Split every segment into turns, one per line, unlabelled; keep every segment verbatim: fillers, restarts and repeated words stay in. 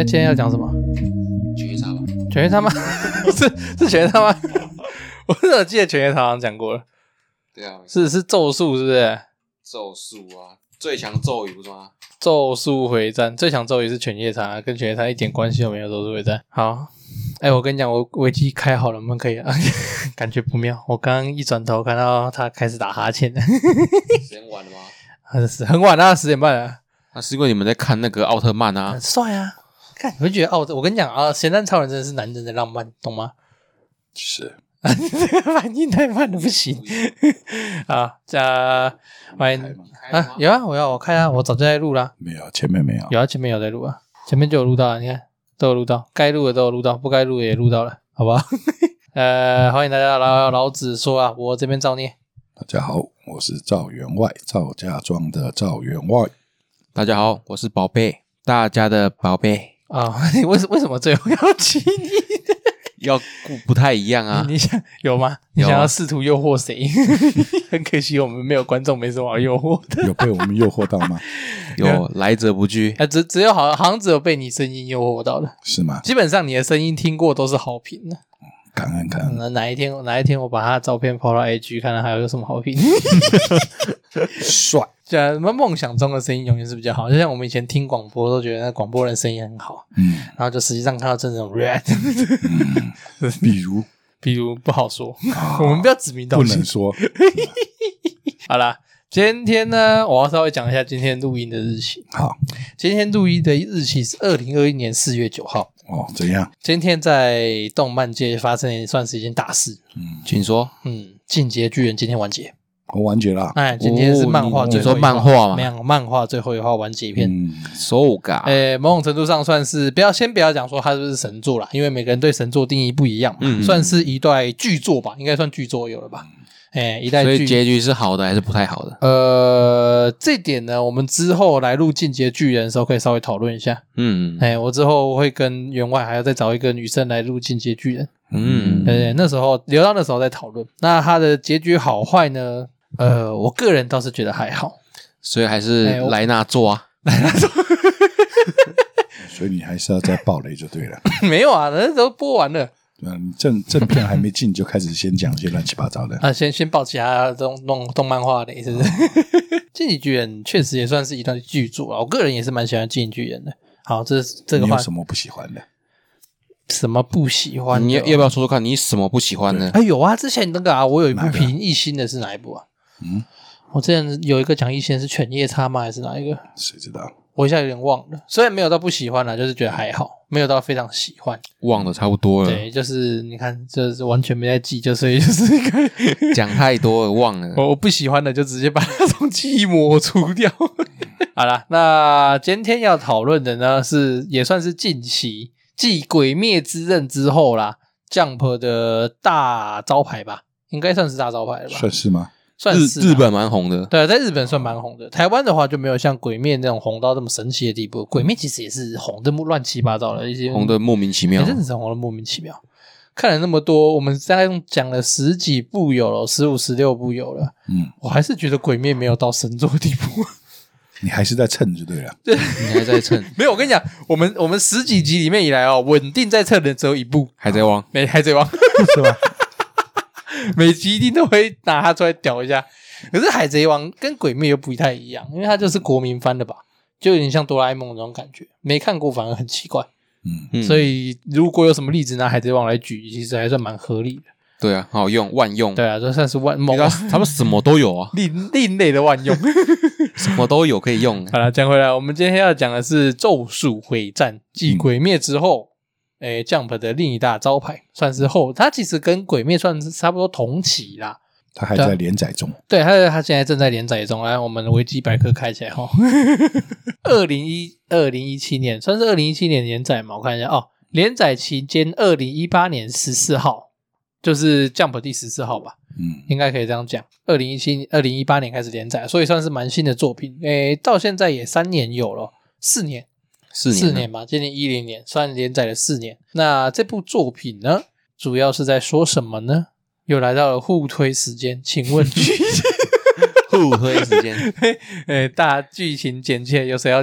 哎，今天要讲什么？
犬夜叉吧？
犬夜叉吗？是是犬夜叉吗？我怎么记得犬夜叉好像讲过了？
对啊，
是是咒术是不是？
咒术啊，最强咒语不是吗？
咒术回战，最强咒语是犬夜叉，跟犬夜叉一点关系都没有。咒术回战，好。哎，我跟你讲，我危机开好了，我们可以啊。感觉不妙，我刚刚一转头看到他开始打哈欠了。
时间晚了吗？
很很晚啊，十点半了。
那是因为你们在看那个奥特曼啊，
很帅啊！看，你会觉得奥特，我跟你讲啊，咸蛋超人真的是男人的浪漫，懂吗？
是，
这个反应太慢了，不行。好，加欢迎啊，有啊，我要我看啊，我早就在录啦。
没有，前面没有，
有啊，前面有在录啊，前面就有录到啊，你看都有录到，该录的都有录到，不该录的也录到了，好不好？呃，欢迎大家来老子说啊，我这边照念。
大家好，我是赵员外，赵家庄的赵员外。
大家好，我是宝贝，大家的宝贝
啊。你为什为什么最后要起你？
要顾不太一样啊？
你, 你想有吗？你想要试图诱惑谁？很可惜，我们没有观众，没什么好诱惑的。
有被我们诱惑到吗？
有来者不拒。
啊，只只有好好像只有被你声音诱惑到的，是吗？基本上你的声音听过都是好评的。
感恩感恩、
嗯。哪一天哪一天我把他的照片 po 到 I G， 看看还有什么好评。
帅。
什么梦想中的声音永远是比较好，就像我们以前听广播都觉得那广播人声音很好，嗯，然后就实际上看到真正的 red，
嗯，比如
比如不好说，哦、我们不要指名道姓，
不能说。
好啦，今天呢，我要稍微讲一下今天录音的日期。
好，
今天录音的日期是二零二一年四月九号。
哦，怎样？
今天在动漫界发生也算是一件大事。
嗯，请说。
嗯，进阶巨人今天完结。
我完结了。
哎，今天是漫画最后一话。
你说漫画吗？
没有，漫画最后一话完结篇。
嗯
，so ga。
诶，某种程度上算是不要先不要讲说它是不是神作啦，因为每个人对神作定义不一样嘛。嗯，算是一代巨作吧，应该算巨作有了吧。哎，一代巨，
所以结局是好的还是不太好的？
呃，这点呢，我们之后来录进阶巨人的时候可以稍微讨论一下。嗯，哎，我之后会跟员外还要再找一个女生来录进阶巨人。嗯，对，那时候留到那时候再讨论。那它的结局好坏呢？呃，我个人倒是觉得还好，
所以还是莱纳做啊，
莱纳做。
所以你还是要再爆雷就对了。
没有啊，那都播完了。
嗯，正正片还没进就开始先讲一些乱七八糟的
啊，先先报其他动动动漫画的，是不是？进击巨人确实也算是一段巨作啊，我个人也是蛮喜欢进击巨人的。好，这这个话，
你有什么不喜欢的？
什么不喜欢的？
你要要不要说说看，你什么不喜欢呢？
哎，有啊，之前那个啊，我有一部评一星的是哪一部啊？嗯，我之前有一个讲一星是犬夜叉吗？还是哪一个？
谁知道？
我一下有点忘了，虽然没有到不喜欢啦，就是觉得还好，没有到非常喜欢，
忘的差不多了。
对，就是你看，就是完全没在记，就所以就是一个
讲太多了，忘了。
我我不喜欢的就直接把它从记忆抹除掉。好啦，那今天要讨论的呢是也算是近期继《鬼灭之刃》之后啦 ，Jump 的大招牌吧，应该算是大招牌了吧？
算是吗？
算是
日日本蛮红的，
对啊，在日本算蛮红的。台湾的话就没有像鬼灭那种红到这么神奇的地步。鬼灭其实也是红的乱七八糟的一些，
红的莫名其妙，
真的是红的莫名其妙。看了那么多，我们大概讲了十几部有了，十五、十六部有了。嗯，我还是觉得鬼灭没有到神作的地步。
你还是在蹭就对了，
对，
你还在蹭。
没有，我跟你讲，我们我们十几集里面以来哦，稳定在蹭的只有一部《
海贼王》，
没《海贼王》
是吧？
每集一定都会拿它出来屌一下。可是《海贼王》跟《鬼灭》又不太一样，因为它就是国民番的吧，就有点像哆啦 A 梦那种感觉。没看过反而很奇怪。嗯，所以如果有什么例子拿《海贼王》来举，其实还算蛮合理的。
对啊，好用，万用。
对啊，这算是万猛。
他们什么都有啊，
另另类的万用，
什么都有可以用。
好了，讲回来，我们今天要讲的是《咒术回战》继《鬼灭》之后。诶 Jump 的另一大招牌，算是后，它其实跟鬼灭算是差不多同期啦。
它还在连载中。
对，它它现在正在连载中。来，我们维基百科开起来哈。二零一二零一七年算是二零一七年连载嘛？我看一下哦，连载期间二零一八年十四号，就是 Jump 第十四号吧？嗯，应该可以这样讲。二零一七二零一八年开始连载，所以算是蛮新的作品。诶，到现在也三年有了，四年。
四年
四年吧，今年一零年，算连载了四年。那这部作品呢，主要是在说什么呢？又来到了互推时间，请问剧
互推时间，
诶，大剧情简介有谁要讲？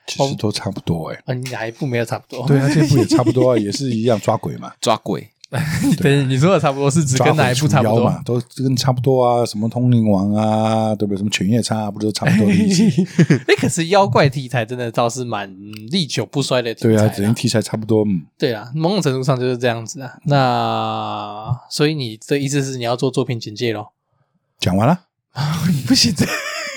其实都差不多哎、欸。
啊，你哪一部没有差不多？
对啊，这部也差不多啊，也是一样抓鬼嘛，
抓鬼。
对，你说的差不多是指跟哪一部差不多
嘛？都跟差不多啊，什么通灵王啊，对不对？什么犬夜叉、啊，不都差不多的意思？
哎，可是妖怪题材真的倒是蛮历久不衰的题材。
对啊，整个题材差不多。嗯，
对啊，某种程度上就是这样子啊。那所以你的意思是你要做作品简介咯？
讲完了？
不行，这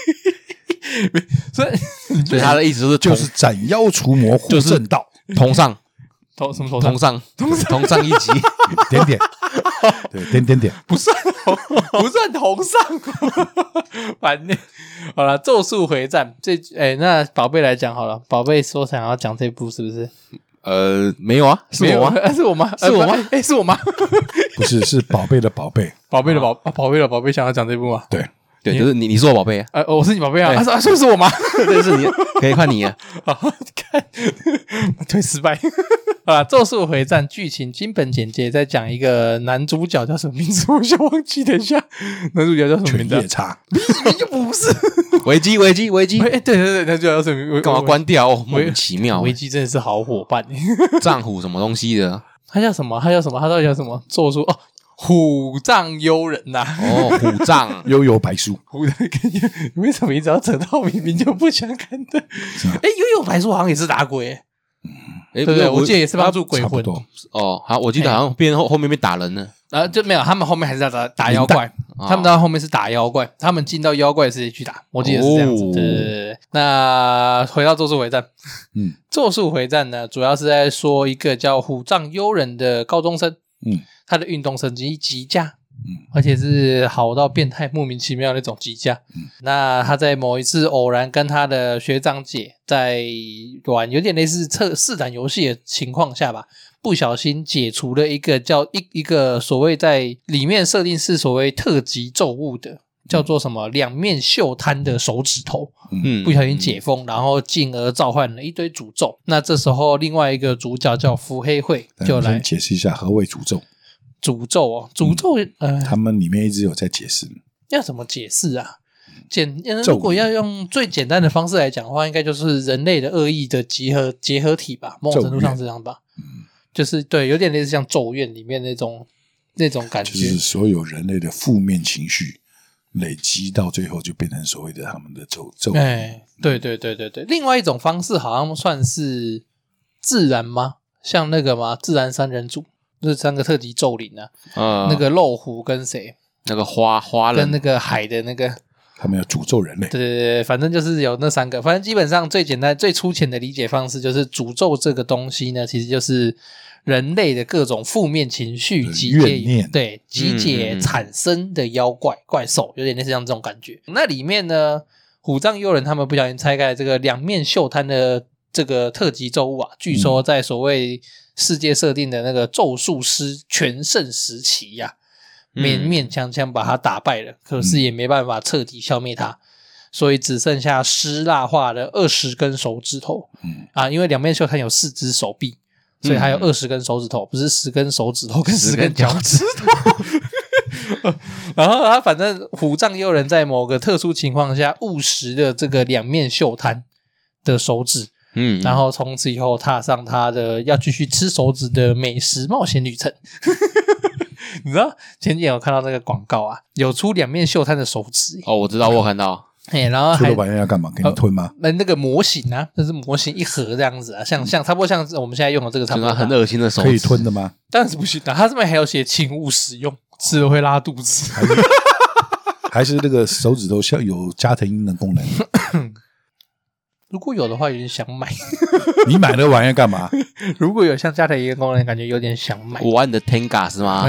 所以
所以他的意思是
就是斩妖除魔护正道，
同上。
同什么同
同上同上同上一级
点点，对点点点
不算同不算同上，反正好了，咒术回战这哎，那宝贝来讲好了，宝贝说想要讲这部是不是？
呃，没有啊，是我吗？
是我吗？
是我吗？
哎，是我吗？
不是，是宝贝的宝贝，
宝贝的宝宝贝的宝贝想要讲这部吗？
对
对，就是你，你是我宝贝啊，
呃，我是你宝贝啊，啊，是不是我吗？
对，是你，可以看你啊，
好看，对，失败。好啦，咒术回战剧情基本简介，在讲一个男主角叫什么名字？我先忘记，等一下，男主角叫什么名字？
犬夜叉，
你就不是
危机，危机，危机！
哎，对对对，男主角叫什么？
干嘛关掉？哦，莫名其妙。
危机真的是好伙伴，
丈虎什么东西的？
他叫什么？他叫什么？他到底叫什么？咒术哦，虎杖悠仁呐！
哦，虎杖
悠悠白书，
虎的为什么一直要扯到明明就不想看的？哎，悠悠白书好像也是打鬼。
对
对对，我记得也是帮助鬼魂
哦。好，我记得好像变后后面被打人了，
啊，就没有，他们后面还是要打打妖怪，他们到后面是打妖怪，他们进到妖怪世界去打，我记得是这样子。对对对。那回到咒术回战，嗯，咒术回战呢，主要是在说一个叫虎杖悠仁的高中生，嗯，他的运动成绩极佳。嗯，而且是好到变态莫名其妙那种极佳。嗯，那他在某一次偶然跟他的学长姐在玩有点类似测试胆游戏的情况下吧，不小心解除了一个叫一一个所谓在里面设定是所谓特级咒物的，叫做什么两面袖摊的手指头。嗯，不小心解封，然后进而召唤了一堆诅咒。那这时候另外一个主角叫伏黑会就来
解释一下何谓诅咒。
诅咒哦，诅咒、嗯、呃，
他们里面一直有在解释，
要怎么解释啊？简如果要用最简单的方式来讲的话，应该就是人类的恶意的结合结合体吧，某种程度上是这样吧。嗯，就是对，有点类似像咒怨里面那种那种感觉，
就是所有人类的负面情绪累积到最后，就变成所谓的他们的咒咒。
哎，对对对对对，另外一种方式好像算是自然吗？像那个吗？自然三人组。这三个特级咒灵啊，嗯，那个漏虎跟谁？
那个花花人
跟那个海的那个，
他们要诅咒人类。
对对对，反正就是有那三个。反正基本上最简单、最粗浅的理解方式就是诅咒这个东西呢，其实就是人类的各种负面情绪集结，对集结产生的妖怪、嗯、怪兽，有点类似像这种感觉。那里面呢，虎杖悠仁他们不小心拆开这个两面袖摊的这个特级咒物啊，据说在所谓世界设定的那个咒术师全盛时期呀、啊，勉勉强强把他打败了，可是也没办法彻底消灭他，所以只剩下湿蜡化的二十根手指头。嗯啊，因为两面袖摊有四只手臂，所以还有二十根手指头，不是十根手指头跟十根脚趾头。然后他反正虎杖悠仁在某个特殊情况下误食了这个两面袖摊的手指。嗯，然后从此以后踏上他的要继续吃手指的美食冒险旅程。你知道前几天有看到那个广告啊，有出两面袖摊的手指。
哦，我知道，我有看到。
哎，然后
出了玩意要干嘛？给你吞吗？
那、呃、那个模型啊，那是模型一盒这样子啊，像像差不多像我们现在用的这个差不多。
很恶心的手指，
可以吞的吗？
当然是不行的，它上面还有写请勿使用，吃了会拉肚子。
还是, 还是那个手指头像有加藤鹰的功能？
如果有的话，有点想買。
你买那玩意干嘛？
如果有像加藤鹰的功能，感觉有点想买。
我玩你的 Tenga 是吗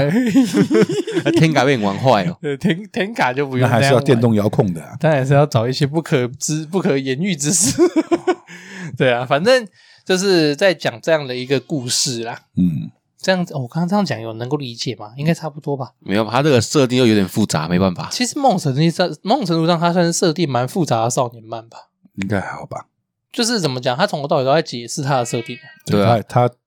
？Tenga 被你玩坏了。
Ten Tenga 就不用，
那还是要电动遥控的、啊。
当然是要找一些不可知、不可言喻之事。对啊，反正就是在讲这样的一个故事啦。嗯，这样子，我刚刚这样讲有能够理解吗？应该差不多吧。
没有，他这个设定又有点复杂，没办法。
其实某种程度上，某种程度上，他算是设定蛮复杂的少年漫吧。
应该还好吧。
就是怎么讲，他从头到尾都在解释他的设定。
对啊，他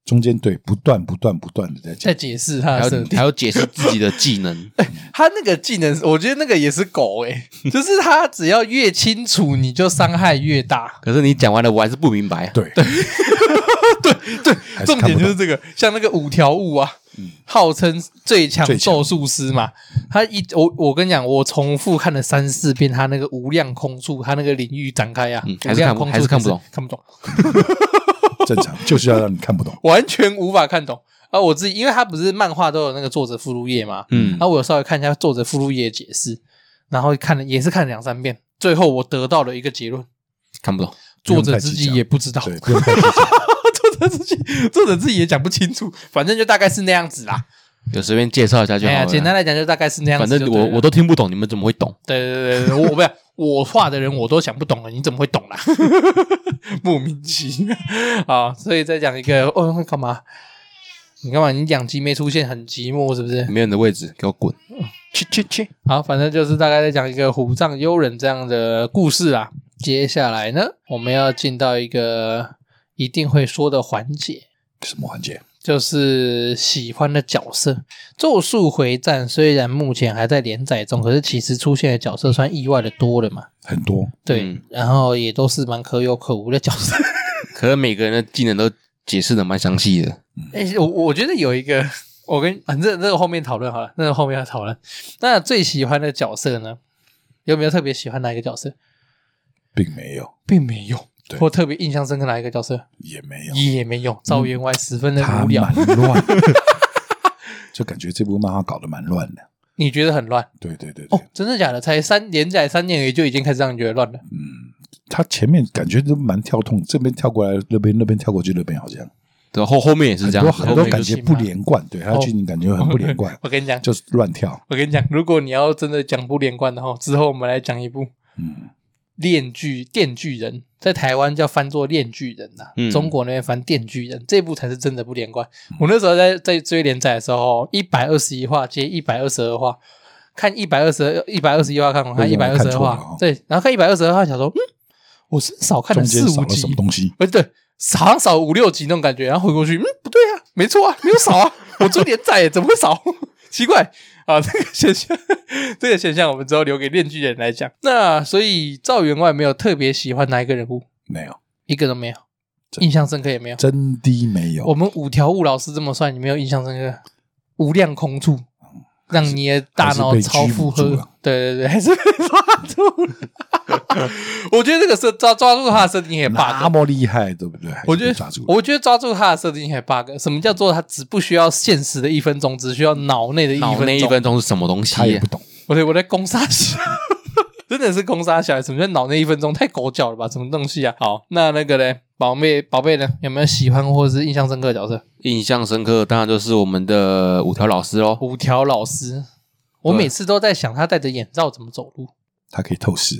中间对不断不断不断的在
在
讲，
解释他
还有
的设定
还。有解释自己的技能，
他那个技能，我觉得那个也是狗诶、欸，就是他只要越清楚，你就伤害越大。
可是你讲完了，我还是不明白。
对对
对，
还是
重
看不懂
点就是这个，像那个五条悟啊，号称最强
最强
咒术师嘛。他一我我跟你讲，我重复看了三四遍，他那个无量空处，他那个领域展开啊，
嗯还是看不
无量空处
还是看不懂，
看不懂，
正常就是要让你看不懂。
完全无法看懂。啊，我自己因为他不是漫画都有那个作者附录页嘛，
嗯
然后我有稍微看一下作者附录页的解释，然后看了也是看了两三遍，最后我得到了一个结论：
看不懂。
作者自己也不知道。
对，不用太计较。
作者自己，作者自己也讲不清楚，反正就大概是那样子啦。
就随便介绍一下就
哎呀，
好了。
简单来讲就大概是那样子就对了。
反正我我都听不懂，你们怎么会懂？
对对对对，我不是我画的人我都想不懂了，你怎么会懂啦？莫名其妙啊！所以再讲一个，哦，干嘛？你干嘛？你两集没出现，很寂寞是不是？
没人的位置，给我滚！去去去！
好，反正就是大概在讲一个虎杖悠仁这样的故事啦。接下来呢，我们要进到一个一定会说的环节。
什么环节？
就是喜欢的角色，《咒术回战》虽然目前还在连载中，可是其实出现的角色算意外的多了嘛。
很多。
对，
嗯
然后也都是蛮可有可无的角色。
可是每个人的技能都解释的蛮详细的。
哎、我我觉得有一个，我跟反正这个后面讨论好了，那个后面要讨论。那最喜欢的角色呢？有没有特别喜欢哪一个角色？
并没有，
并没有，
对
或特别印象深刻哪一个角色？
也没有，
也没有。赵员外十分的
他
无聊，
蛮乱的，就感觉这部漫画搞得蛮乱的。
你觉得很乱？
对对对对
哦，真的假的？才三连载三年而已，就已经开始让你觉得乱了。
他前面感觉都蛮跳痛，这边跳过来，那边那边跳过去，那边好像
对，后后面也是这样子，
很多很
后面
多感觉不连贯，对他
哦
剧情感觉很不连贯，
我跟你讲，
就是乱跳。
我跟你讲，如果你要真的讲不连贯的话，之后我们来讲一部
嗯，
炼巨电锯人，在台湾叫翻作炼巨人呐、
嗯
中国那边翻电锯人，这部才是真的不连贯。我那时候在在追连载的时候，一百二十一话接一百二十二话，看一百二十一百二十一话看完，看一百二十二
看错了哦，
话对，然后看一百二十二话，想说，嗯，我是少看
中
了四五集
间少了什么，东西？
哎，对，好像少五六集那种感觉，然后回过去，嗯，不对啊，没错啊，没有少啊，我追连载耶怎么会少？奇怪啊，这个现象，这个现象我们之后留给炼巨人来讲。那所以赵员外没有特别喜欢哪一个人物，
没有，
一个都没有，
真
印象深刻也没有。
真的没有。
我们五条悟老师这么帅，你没有印象深刻？无量空处，让你的大脑超负荷
还是被拘捕住了。
对对对，还是被抓住了。我觉得这个设抓抓住他的设定也 bug，
那么厉害，对不对？还是
我觉得
被抓住了，
我觉得抓住他的设定还 bug。什么叫做他只不需要现实的一分钟，只需要脑内的一分钟？
脑内一分钟是什么东西？
他也不懂。
我在我在攻杀小，真的是攻杀小孩。什么叫脑内一分钟？太狗脚了吧？什么东西啊？好，那那个嘞，宝贝宝贝呢？有没有喜欢或者是印象深刻的角色？
印象深刻，当然就是我们的五条老师喽。
五条老师，我每次都在想他戴着眼罩怎么走路。
他可以透视，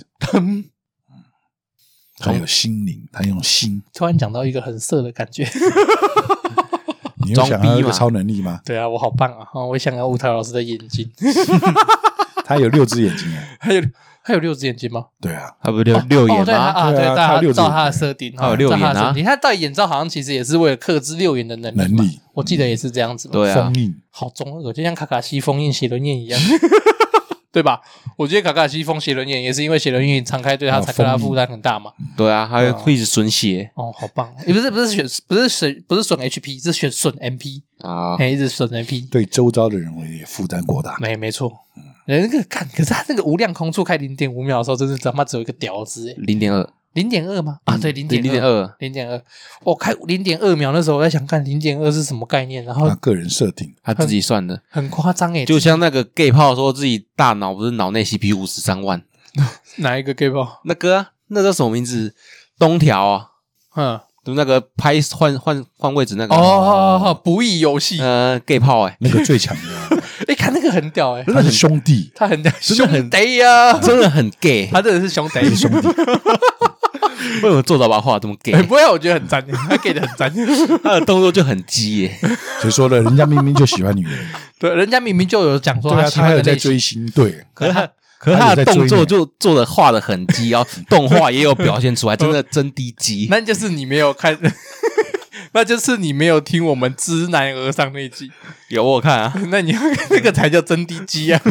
他有心灵，他用心。
突然讲到一个很色的感觉。
你有想要
装逼嘛
一个超能力吗？
对啊，我好棒啊！哦我想要五条老师的眼睛。
他有六只眼睛哎。
还有还有六只眼睛吗？
对啊，
他不是六六
哦，
眼
对他
吗？
啊，
对啊
大
他有六只眼
照他的设定，
他有六眼啊
照他的设定他戴眼罩好像其实也是为了克制六眼的能力嘛，
能力
我记得也是这样子嘛。
对啊
封，印。
好中二，就像卡卡西封印写轮眼一样，对吧？我觉得卡卡西封写轮眼也是因为写轮眼敞开对他
哦
才克拉
封印
负担很大嘛。
对啊，他会会一直损血
哦，好棒！也不是不是选不是损不是损 H P，是选损 M P，
啊。
哎，一直损 M P，
对周遭的人也负担过大。
没没错。那个干，可是他那个无量空处开零点五秒的时候，真是他妈只有一个屌字，哎，
零点二，
零点二吗？啊，对，零点
零点二，
零点二，我开零点二秒那时候我在想看零点二是什么概念，然后
他个人设定，
他自己算的。
很夸张诶，
就像那个 gay 炮说自己大脑不是脑内 C P U 五十三万，
哪一个 gay 包？
那个啊那叫什么名字？东条啊，
嗯，
就那个拍换换换位置那个
哦哦哦，不义游戏，
呃 gay 炮哎，
那个最强的，
哎，看那个很屌哎，
他是兄弟，
他很屌，
真的很
兄弟呀，
真的很 gay，
他真的是兄弟，
兄弟，
为什么做到把画这么 gay？
哎不会，我觉得很赞，他给的很赞，
他的动作就很鸡耶，
所以说了，人家明明就喜欢女人，
对，人家明明就有讲说
对啊，
喜
他还有在
欢的类型，
追星，对，
可是他可是他的动作就做的画的很鸡哦，动画也有表现出来，真的真低鸡。
那就是你没有看， 那就是你没有听我们知难而上那一集。
有我有看啊，
那你那个才叫真低机啊！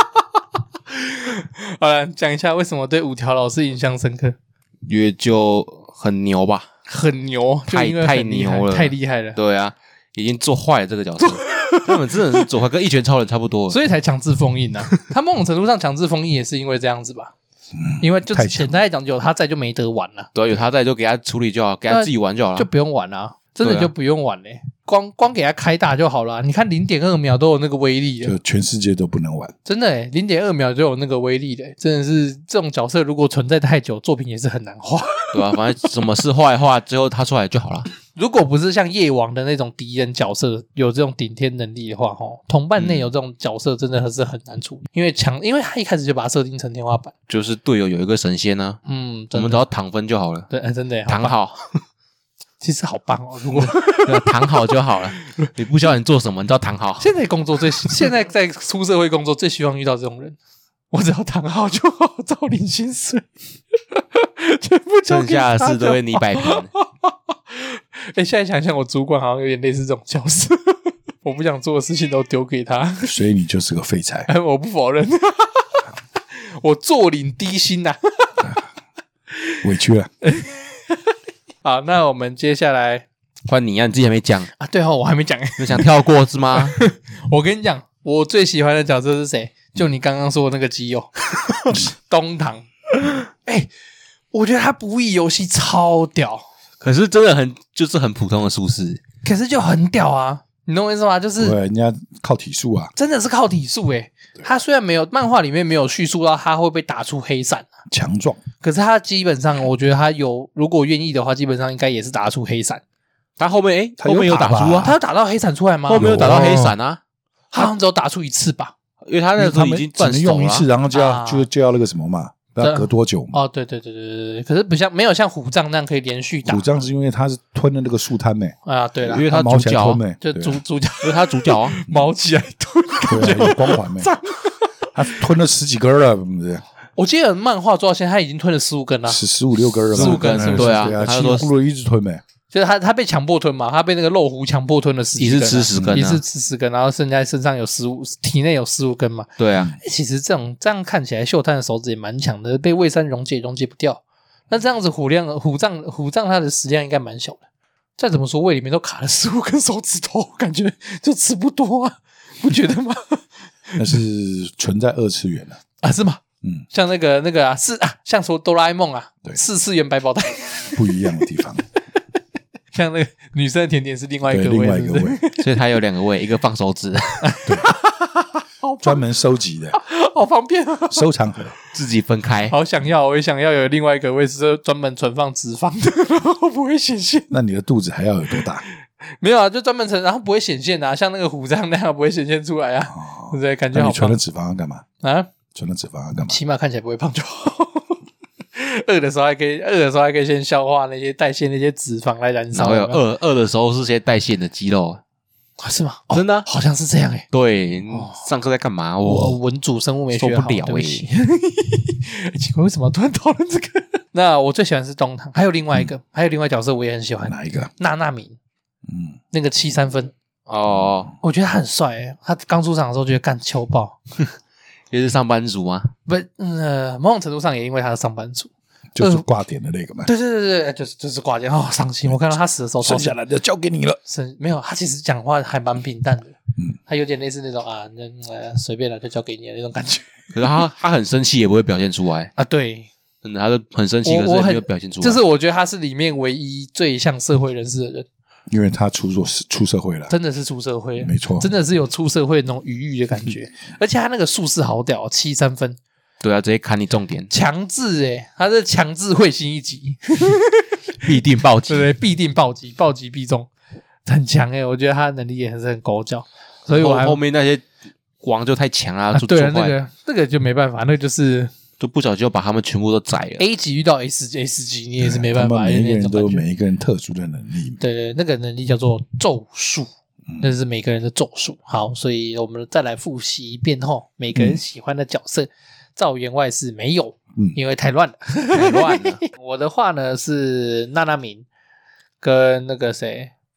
好了，讲一下为什么对五条老师印象深刻。
因为就很牛吧，
很牛，就
太
因为很厉害
太牛了，
太厉害了，
对啊，已经做坏了这个角色，他们真的是做坏，跟一拳超人差不多了，
所以才强制封印啊。他某种程度上强制封印也是因为这样子吧。因为就
太强
简单来讲，有他在就没得玩了，
对啊，有他在就给他处理就好，给他自己玩就好了，
就不用玩啊，真的
对啊
就不用玩嘞、欸，光光给他开大就好了。你看零点二秒都有那个威力了，
就全世界都不能玩。
真的诶，零点二秒就有那个威力的，真的是这种角色如果存在太久，作品也是很难画。
对吧、啊？反正什么是坏话，最后他出来就好了。
如果不是像夜王的那种敌人角色有这种顶天能力的话，吼，同伴内有这种角色真的是很难处理，因为强，因为他一开始就把它设定成天花板。
就是队友有一个神仙呢、啊，
嗯，
我们只要躺分就好了，
对，真的耶
躺好，
其实好棒哦。如果
对啊躺好就好了，你不需要你做什么，你只要躺好。
现在工作最现在在出社会工作最希望遇到这种人，我只要躺好就好，照领薪水，全部交
剩
给他
下的事都会
就
你摆平。
哎、欸，现在想想，我主管好像有点类似这种角色，我不想做的事情都丢给他，
所以你就是个废材。
哎，我不否认，我坐领低薪呐、啊。
委屈了。
好，那我们接下来
换你啊，你自己还没讲
啊，对哦，我还没讲，
你想跳过是吗？
我跟你讲，我最喜欢的角色是谁？就你刚刚说的那个基友东堂。哎、欸，我觉得他不义游戏超屌。
可是真的很就是很普通的术士，
可是就很屌啊！你懂我意思吗？就是
对，人家靠体术啊，
真的是靠体术诶。他虽然没有漫画里面没有叙述到他会被打出黑伞，
强壮，
可是他基本上，我觉得他有，如果愿意的话，基本上应该也是打出黑伞。
他后面诶，
他有
后面有
打吧
打出啊，
他有打到黑伞出来吗？
后面有打到黑伞啊，
他好像只有打出一次吧？
因为他那时候已经
只能
断手了啊，
用一次，然后就要、
啊
就就要那个什么嘛，不要隔多久嘛。
哦，对对对对对对，可是不像没有像虎杖那样可以连续打。
虎杖是因为他是吞了那个树滩没，
啊，对了
因，为他
毛起来
主角啊
吞没，
就
对啊
主主角
因为他主角啊，
毛起来吞。
对啊，有光环没，他吞了十几根了，对不对？
我记得漫画做到现在，他已经吞了十五根了。
十十五六根了吧，
15根
嗯
对啊
对啊，七
他就说
咕噜一直吞没，
就是他他被强迫吞嘛，他被那个肉狐强迫吞了十几根、啊，
一次吃十根啊
一次吃十根，然后剩下身上有十五，体内有十五根嘛。
对啊，
欸其实这种这样看起来，秀探的手指也蛮强的，被魏山溶解溶解不掉。那这样子虎量虎杖虎杖它的食量应该蛮小的。再怎么说，胃里面都卡了十五根手指头，感觉就吃不多啊，不觉得吗？
那是存在二次元的，
啊，是吗？
嗯，
像那个那个啊，是啊，像说哆啦 A 梦啊，
对
四次元百宝袋。
不一样的地方。
像那个女生的甜点是另外一
对，
个
另
味是不是
外一个味，
所以他有两个胃，一个放手指，
好
专门收集的
好方便啊！
收藏盒。
自己分开。
好想要，我也想要有另外一个位置，是专门存放脂肪的，然后不会显现。
那你的肚子还要有多大？
没有啊，就专门存，然后不会显现啊，像那个虎杖那样不会显现出来啊，对不对？感觉好棒
那你存了脂肪要干嘛？
啊！
存了脂肪要干嘛？
起码看起来不会胖就好。饿的时候还可以，饿的时候还可以先消化那些代谢那些脂肪来燃烧。
然后有
有没有
饿饿的时候是些代谢的肌肉，
啊是吗？哦
真的啊
好像是这样诶。
对，上课在干嘛？
我
我
文组生物没学好，
受不了
对不起。奇怪，为什么突然讨论这个？那我最喜欢是东堂，还有另外一个，还有另外角色我也很喜欢，
哪一个？
娜娜米，
嗯，
那个七三分，
哦，
我觉得他很帅诶。他刚出场的时候觉得干秋爆，
也是上班族吗？
不，呃，某种程度上也因为他是上班族。
就是挂点的那个嘛。
对对对对，就是就是挂件哦，伤心。我看到他死的时候超
剩下来的交给你了。
是没有，他其实讲话还蛮平淡的，
嗯，
他有点类似那种啊，那呃随便了就交给你的那种感觉
可是他他很生气也不会表现出来，
啊。对，
真的，他就很生气，可是
我我很
也没有表现出来。
就是我觉得他是里面唯一最像社会人士的人，
因为他出作出社会了，
真的是出社会了，
没错
真的是有出社会那种余裕的感觉，而且他那个术士好屌，七三分，
对啊，直接砍你重点，
强制诶，他是强制会心一击，
必定暴击
对不。对？必定暴击，暴击必中，很强诶，我觉得他的能力也是很狗脚，所以我还
后后面那些王就太强了，
啊对了，
就做坏
那个那个就没办法，那个就是
就不小心就把他们全部都宰了。
A 级遇到 S S 级，你也是没办法，
他们每一个人都有
那种感觉
每一个人特殊的能力。
对对，那个能力叫做咒术，
嗯
那是每个人的咒术。好，所以我们再来复习一遍后，每个人喜欢的角色，赵员外是没有，
嗯
因为太乱了，
太乱了。
我的话呢是娜娜敏跟那个谁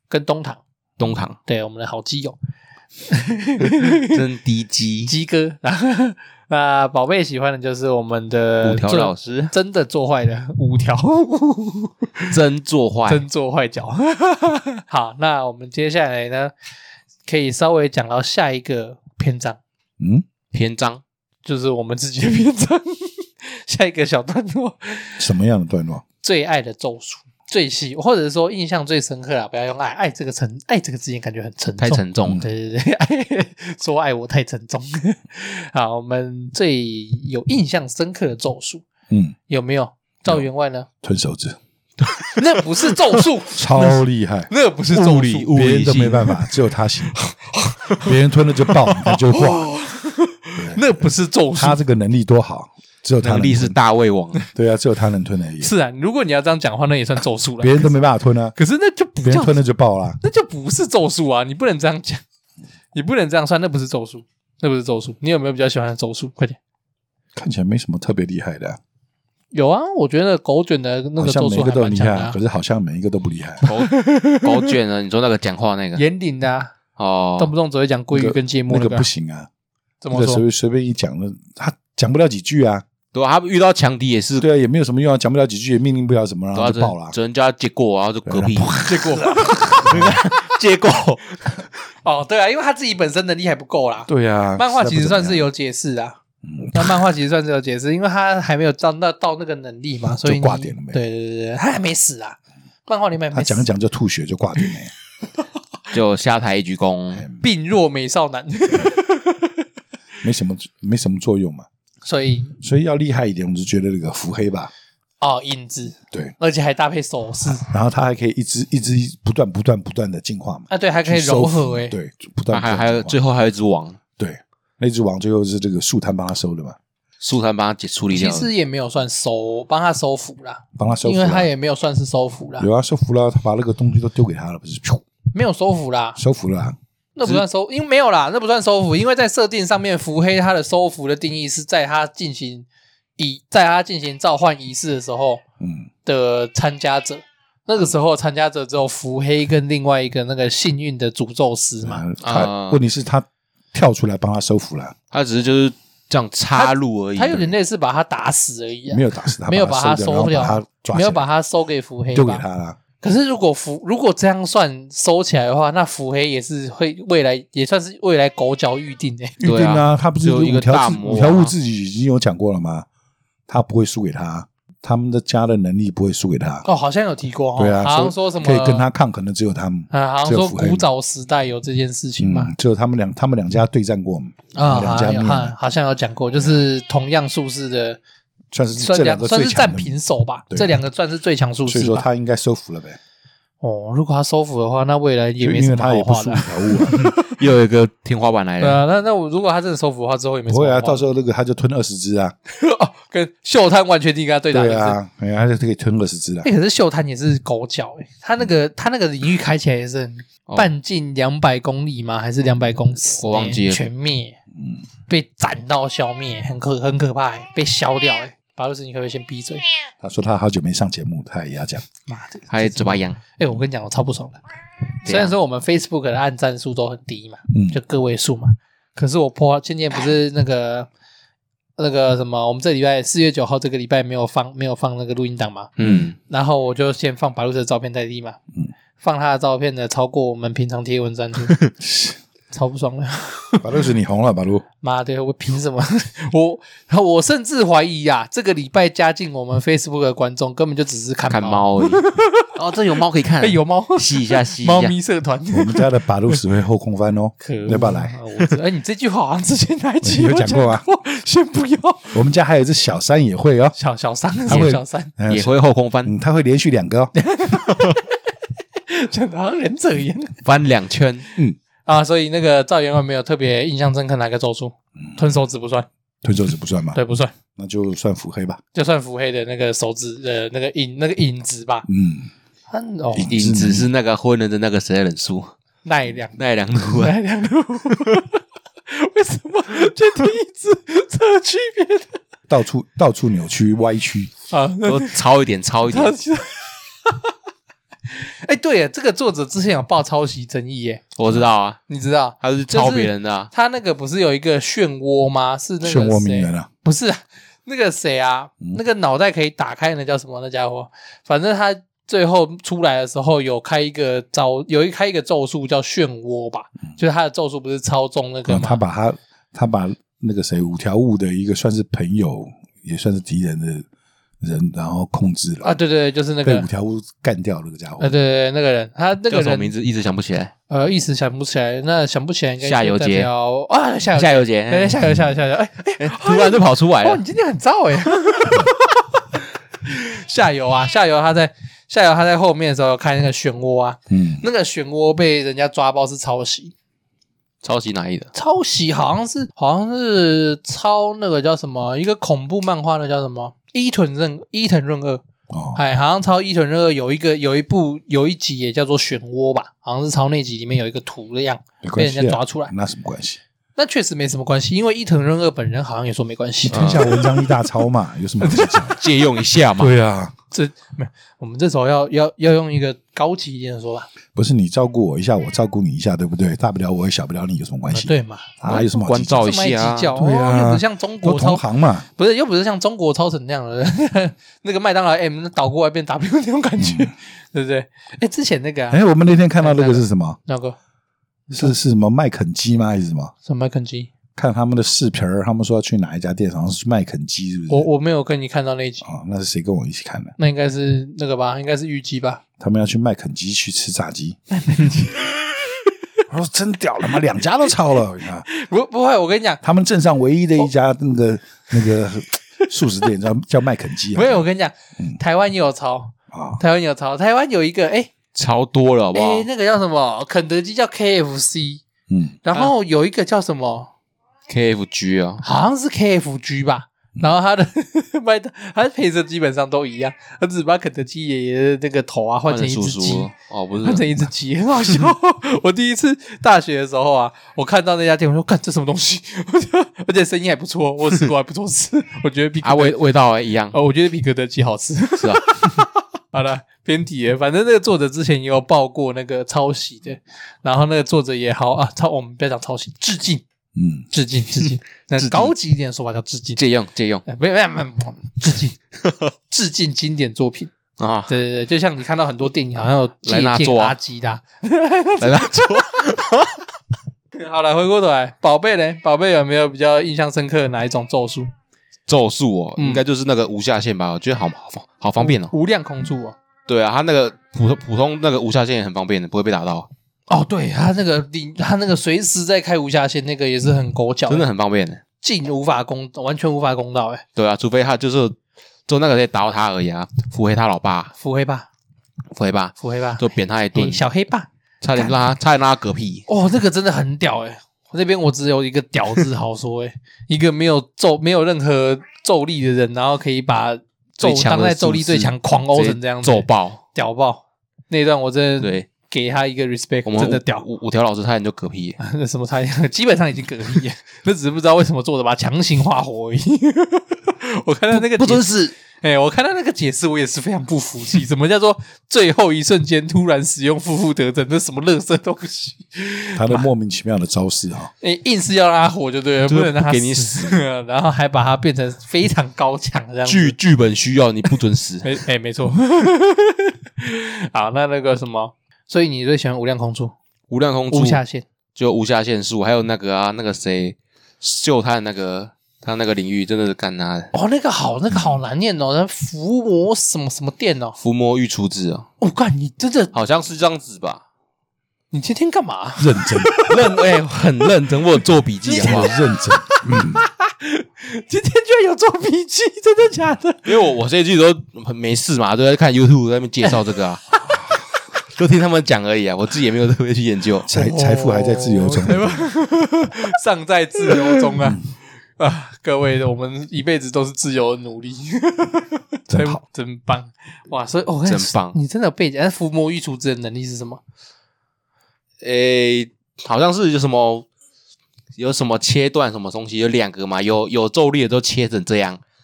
跟东堂，
东堂
对，我们的好基友
真低基
鸡哥。然后那宝贝喜欢的就是我们的
五条
做
老师，
真的做坏的五条，
真做坏，
真做坏脚。好，那我们接下来呢，可以稍微讲到下一个篇章，
嗯，
篇章
就是我们自己的篇章。下一个小段落，
什么样的段落？
最爱的咒术，最喜或者说印象最深刻啦，不要用爱，爱这个沉，爱这个字眼感觉很沉重，
太沉重，
对对对，爱说爱我太沉重。好，我们最有印象深刻的咒术，
嗯，
有没有？赵员外呢？
吞手指，
那不是咒术，
超厉害，
那不是咒术，
别人都没办法，只有他行。别人吞了就爆，他就挂。
那不是咒术，
他这个能力多好，只有他
能力是大胃王，
对啊，只有他能吞而已。
是啊，如果你要这样讲的话，那也算咒术了。
别人都没办法吞啊，
可是那就不叫
别人吞了就爆了。
那就不是咒术啊！你不能这样讲，你不能这样算，那不是咒术，那不是咒术。你有没有比较喜欢的咒术？快点！
看起来没什么特别厉害的、啊，
有啊，我觉得狗卷的那
好
个咒术还
像每一个都很厉害，
蛮强的、啊。
可是好像每一个都不厉害。
狗狗卷呢？你说那个讲话那个
岩顶的、啊，
哦，
动不动只会讲鲑鱼跟芥末、个
那个不行啊，
怎么说？
那个随随便一讲的，他讲不了几句啊。
对啊，他遇到强敌也是，
对啊，也没有什么用啊，讲不了几句，也命令不了什么，然后就爆了、啊。
只能叫他接过，然后就嗝屁，
结果
接过。
哦，对啊，因为他自己本身能力还不够啦。
对啊，
漫画其实算是有解释啊。那漫画其实算是有解释，因为他还没有到那到那个能力嘛，所以
就挂点了没？
对对对对，他还没死啊。漫画里面没死，
他讲一讲就吐血就挂点没，
就下台一鞠躬，
病弱美少男，
没什么没什么作用嘛。
所以
所以要厉害一点，我就觉得那个伏黑吧。
哦，影子，
对，
而且还搭配手势
然后他还可以一直一直不断不断不断的进化嘛。
啊，对，还可以
去收服
柔和诶。
对，不断
还还有最后还有一只王，
对，那只王最后是这个树摊帮他收的嘛，
树摊帮他解处理掉了。
其实也没有算收，帮他收服啦，
帮他收服了，
因为他也没有算是收服啦，
有啊，收服了，他把那个东西都丢给他了，不是？咻
没有收服啦，
收服了、啊，
那不算收，因为没有啦，那不算收服，因为在设定上面，伏黑他的收服的定义是在他进行以在他进行召唤仪式的时候，
嗯，
的参加者，那个时候参加者只有伏黑跟另外一个那个幸运的诅咒师嘛。
啊他问题是他跳出来帮他收服了，
他只是就是这样插入而已，
他有点类似把他打死而已啊，
没有打死他，
没有把他
收
收掉，
然后把他抓起来
没有把他收给伏黑，
丢给他了。
可是如果伏如果这样算收起来的话，那伏黑也是会未来也算是未来狗脚预定诶、欸。
预定啊，他不是
有一个
五条
大魔
五条悟自己已经有讲过了吗？他不会输给他，他们的家的能力不会输给他。
哦，好像有提过、哦，
对啊，
好像说什么
可以跟他抗，可能只有他们。
啊，好像
只有伏黑
说古早时代有这件事情嘛。
嗯，只有他们两他们两家对战过嘛，
啊，
两家面
好像好像有讲过，就是同样术士的，
算是
算
这两个
算是战
最强的，
平手吧。
对
这两个算是最强术
所以说
士吧。
他应该收服了呗，
哦，如果他收服的话，那未来也没
因为
什么好
他也不输五
话的。
条悟啊，
又有一个天花板来了。
对啊，那那我如果他真的收服的话，之后也没什
不会啊，
么好话的。
到时候那个他就吞二十只啊，
哦，跟秀探完全地跟他对打，是不是。
对啊，哎呀，他就可以吞二十只啊
哎、，可是秀探也是狗脚哎、他那个他那个领域开起来也是很
哦
半径两百公里吗？还是两百公尺？
我忘记了
欸全灭，
嗯，
被斩到消灭，很可很可怕哎、被消掉哎、巴鲁斯，你可不可以先闭嘴？
他说他好久没上节目，他也要讲，
妈的！
还嘴巴痒，
哎、我跟你讲，我超不爽的。
对啊
虽然说我们 Facebook 的按赞数都很低嘛，
嗯
就个位数嘛，可是我破今天不是那个那个什么，我们这礼拜四月九号这个礼拜没有放没有放那个录音档嘛，
嗯，
然后我就先放巴鲁斯的照片代替嘛，
嗯
放他的照片呢超过我们平常贴文赞数，超不爽的。
巴路是你红了，巴路，
妈的，我凭什么？我我甚至怀疑啊，这个礼拜加进我们 Facebook 的观众根本就只是看
看
猫，
猫而已。哦，这有猫可以看
哎，，有猫，
吸一下，吸一
猫
下。
咪社团。
我们家的巴路只会后空翻哦，
可恶
要不要来？
啊我知道哎，你这句话好像之前哪一集
有讲过啊
过？先不要。
我们家还有一只小三也会哦，
小小三，
他会
小三，
嗯
也会后空翻，
嗯，他会连续两个哦，
讲的好像忍者一样
翻两圈。
啊。所以那个赵员外没有特别印象深刻哪个咒术，吞手指不算，
吞手指不算嘛，
对，不算，
那就算腹黑吧，
就算腹黑的那个手指的那个影那个影子吧。
嗯，
嗯哦，
影
影子是那个昏人的那个谁的忍术，
奈良，
奈良路啊，
奈良路。为什么监听一直测区别的
到处到处扭曲歪曲，
啊？那
都糙一点，糙一点
他。 哎，对了，这个作者之前有报抄袭争议耶，
我知道啊，
你知道？
他是抄别人的啊。
他那个不是有一个漩涡吗？是那个
漩涡鸣人啊？
不是啊，那个谁啊？
嗯、
那个脑袋可以打开的叫什么？那家伙，反正他最后出来的时候有开一个招，有一开一个咒术叫漩涡吧，嗯、就是他的咒术不是操纵那个吗？
嗯、他把他他把那个谁五条悟的一个算是朋友，也算是敌人的人，然后控制了
啊，对对，就是那个
被五条悟干掉那个家伙。
啊，对对，那个人，他那个人
叫什么名字一直想不起来。
呃，一时想不起来，那想不起来应该
夏油杰
啊，夏
夏油杰，
对，夏油夏油夏油，哎哎，
突然就跑出来了。
哦，你今天很燥哎。夏油啊，夏油他在夏油他在后面的时候开那个漩涡啊，嗯，那个漩涡被人家抓包是抄袭，
抄袭哪里的？
抄袭好像是好像是抄那个叫什么一个恐怖漫画，那叫什么伊藤润伊藤润二。哦，哎，好像抄伊藤润二有一个有一部有一集也叫做漩涡吧，好像是抄那集里面有一个图的样，被人家抓出来，
那什么关系？
那确实没什么关系，因为伊藤润二本人好像也说没关系。
天下文章一大抄嘛，有什么好讲？
借用一下嘛。
对啊，
这没有，我们这时候要要要用一个高级一点的说法。
不是你照顾我一下，我照顾你一下，对不对？大不了我也小不了你，有什么关系？
啊对嘛？
啊，有什么好
关照一下啊？
对啊，又不是像中国
同行嘛，
不是又不是像中国超成那样的那个麦当劳 M 倒过来变 W 那种感觉，对不对？哎，之前那个，
哎，我们那天看到那个是什么？
那个
是是什么麦肯基吗？还是什么？
什么麦肯基？
看他们的视频儿，他们说要去哪一家店，好像是去麦肯基，是不是？
我我没有跟你看到那一集
啊、哦，那是谁跟我一起看的？
那应该是那个吧，应该是虞姬吧。
他们要去麦肯基去吃炸鸡。麦肯基，我说真屌了吗？两家都抄了，你看。
不不会，我跟你讲，
他们镇上唯一的一家那个那个素食店叫叫麦肯基。
没有，我跟你讲，嗯、台湾也有抄啊，台湾也有抄，台湾有一个哎，
抄多了好不好？
哎，那个叫什么？肯德基叫 K F C，
嗯，
然后有一个叫什么？
K F G 啊，
好像是 K F G 吧，然后他的麦当，他的配色基本上都一样，他只把肯德基爷爷的那个头啊换成一只鸡，
哦，不是
换成一只鸡，很好笑。我第一次大学的时候啊，我看到那家店，我说看这什么东西，而且生意还不错，我吃过还不错吃，我觉得比
啊味味道还一样，
哦，我觉得比肯德基好吃，
是啊。
好了，偏题了，反正那个作者之前也有报过那个抄袭的，然后那个作者也好啊，抄我们不要讲抄袭，致敬。
嗯，
致敬致敬，那高级一点的说法叫致敬，
借用借用，
没有没有没有，致敬致敬经典作品啊！对对对，就像你看到很多电影好像有借鉴阿基的，
来拿做。
好了，回过头来，宝贝呢？宝贝有没有比较印象深刻的哪一种咒术？
咒术哦，应该就是那个无下限吧？我觉得好好好方便哦，
无量空处哦。
对啊，他那个普通普通那个无下限也很方便的，不会被打到。
哦，对他那个他那个随时在开无下限，那个也是很狗脚，
真的很方便的，
进无法攻，完全无法攻到哎。
对啊，除非他就是做那个在打到他而已啊，腹黑他老爸，
腹黑爸，
腹黑爸，
腹黑爸，
就扁他一顿，
小黑爸，
差点让他差点让他嗝屁。
哦，这个真的很屌哎！那边我只有一个屌字好说哎，一个没有咒没有任何咒力的人，然后可以把咒当在咒力最强狂殴成这样子，
咒爆，
屌爆！那一段我真的
对。
给他一个 respect， 真的屌！
五五条老师差点就嗝屁，
那什么差点，基本上已经嗝屁了，那只是不知道为什么作者把它强行化活而已。我看到那个
不准死，
哎，我看到那个解释，我也是非常不服气。什么叫做最后一瞬间突然使用负负得正？这什么垃圾东西？
他的莫名其妙的招式哈，
哎，硬是要让他活就对了，
不
能让他
给你死，
然后还把它变成非常高强这样。
剧剧本需要你不准死，
哎哎，没错。好，那那个什么。所以你最喜欢无量空处？
无量空处
无下限，
就无下限术，还有那个啊，那个谁秀他的那个他那个领域真的是干他的
哦，那个好，那个好难念哦，那伏魔什么什么殿哦，
伏魔御厨子哦，
我、哦、干，你真的
好像是这样子吧？
你今天干嘛？
认真
认哎、欸，很认真，我有做笔记好不好？
认真，嗯，
今天居然有做笔记，真的假的？
因为我我这一季都很没事嘛，都在看 YouTube 在那边介绍这个啊。就听他们讲而已啊，我自己也没有特别去研究。
财财富还在自由中，
尚在自由中啊！啊，各位，我们一辈子都是自由的奴隶，
真好，
真棒哇！所以，哦，
真棒，
你真的有背景。那伏魔御厨子的能力是什么？
诶，好像是有什么有什么切断什么东西，有两个嘛，有有咒力的都切成这样，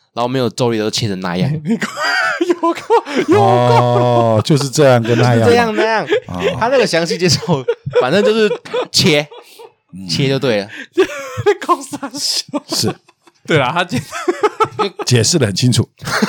然后没有咒力的都切成那样，
有够有
哦，就是这样跟那样嘛，
这样那样。
哦
他那个详细介绍，反正就是切切就对了。
够傻笑。
是
对啦，他解
解释的很清楚。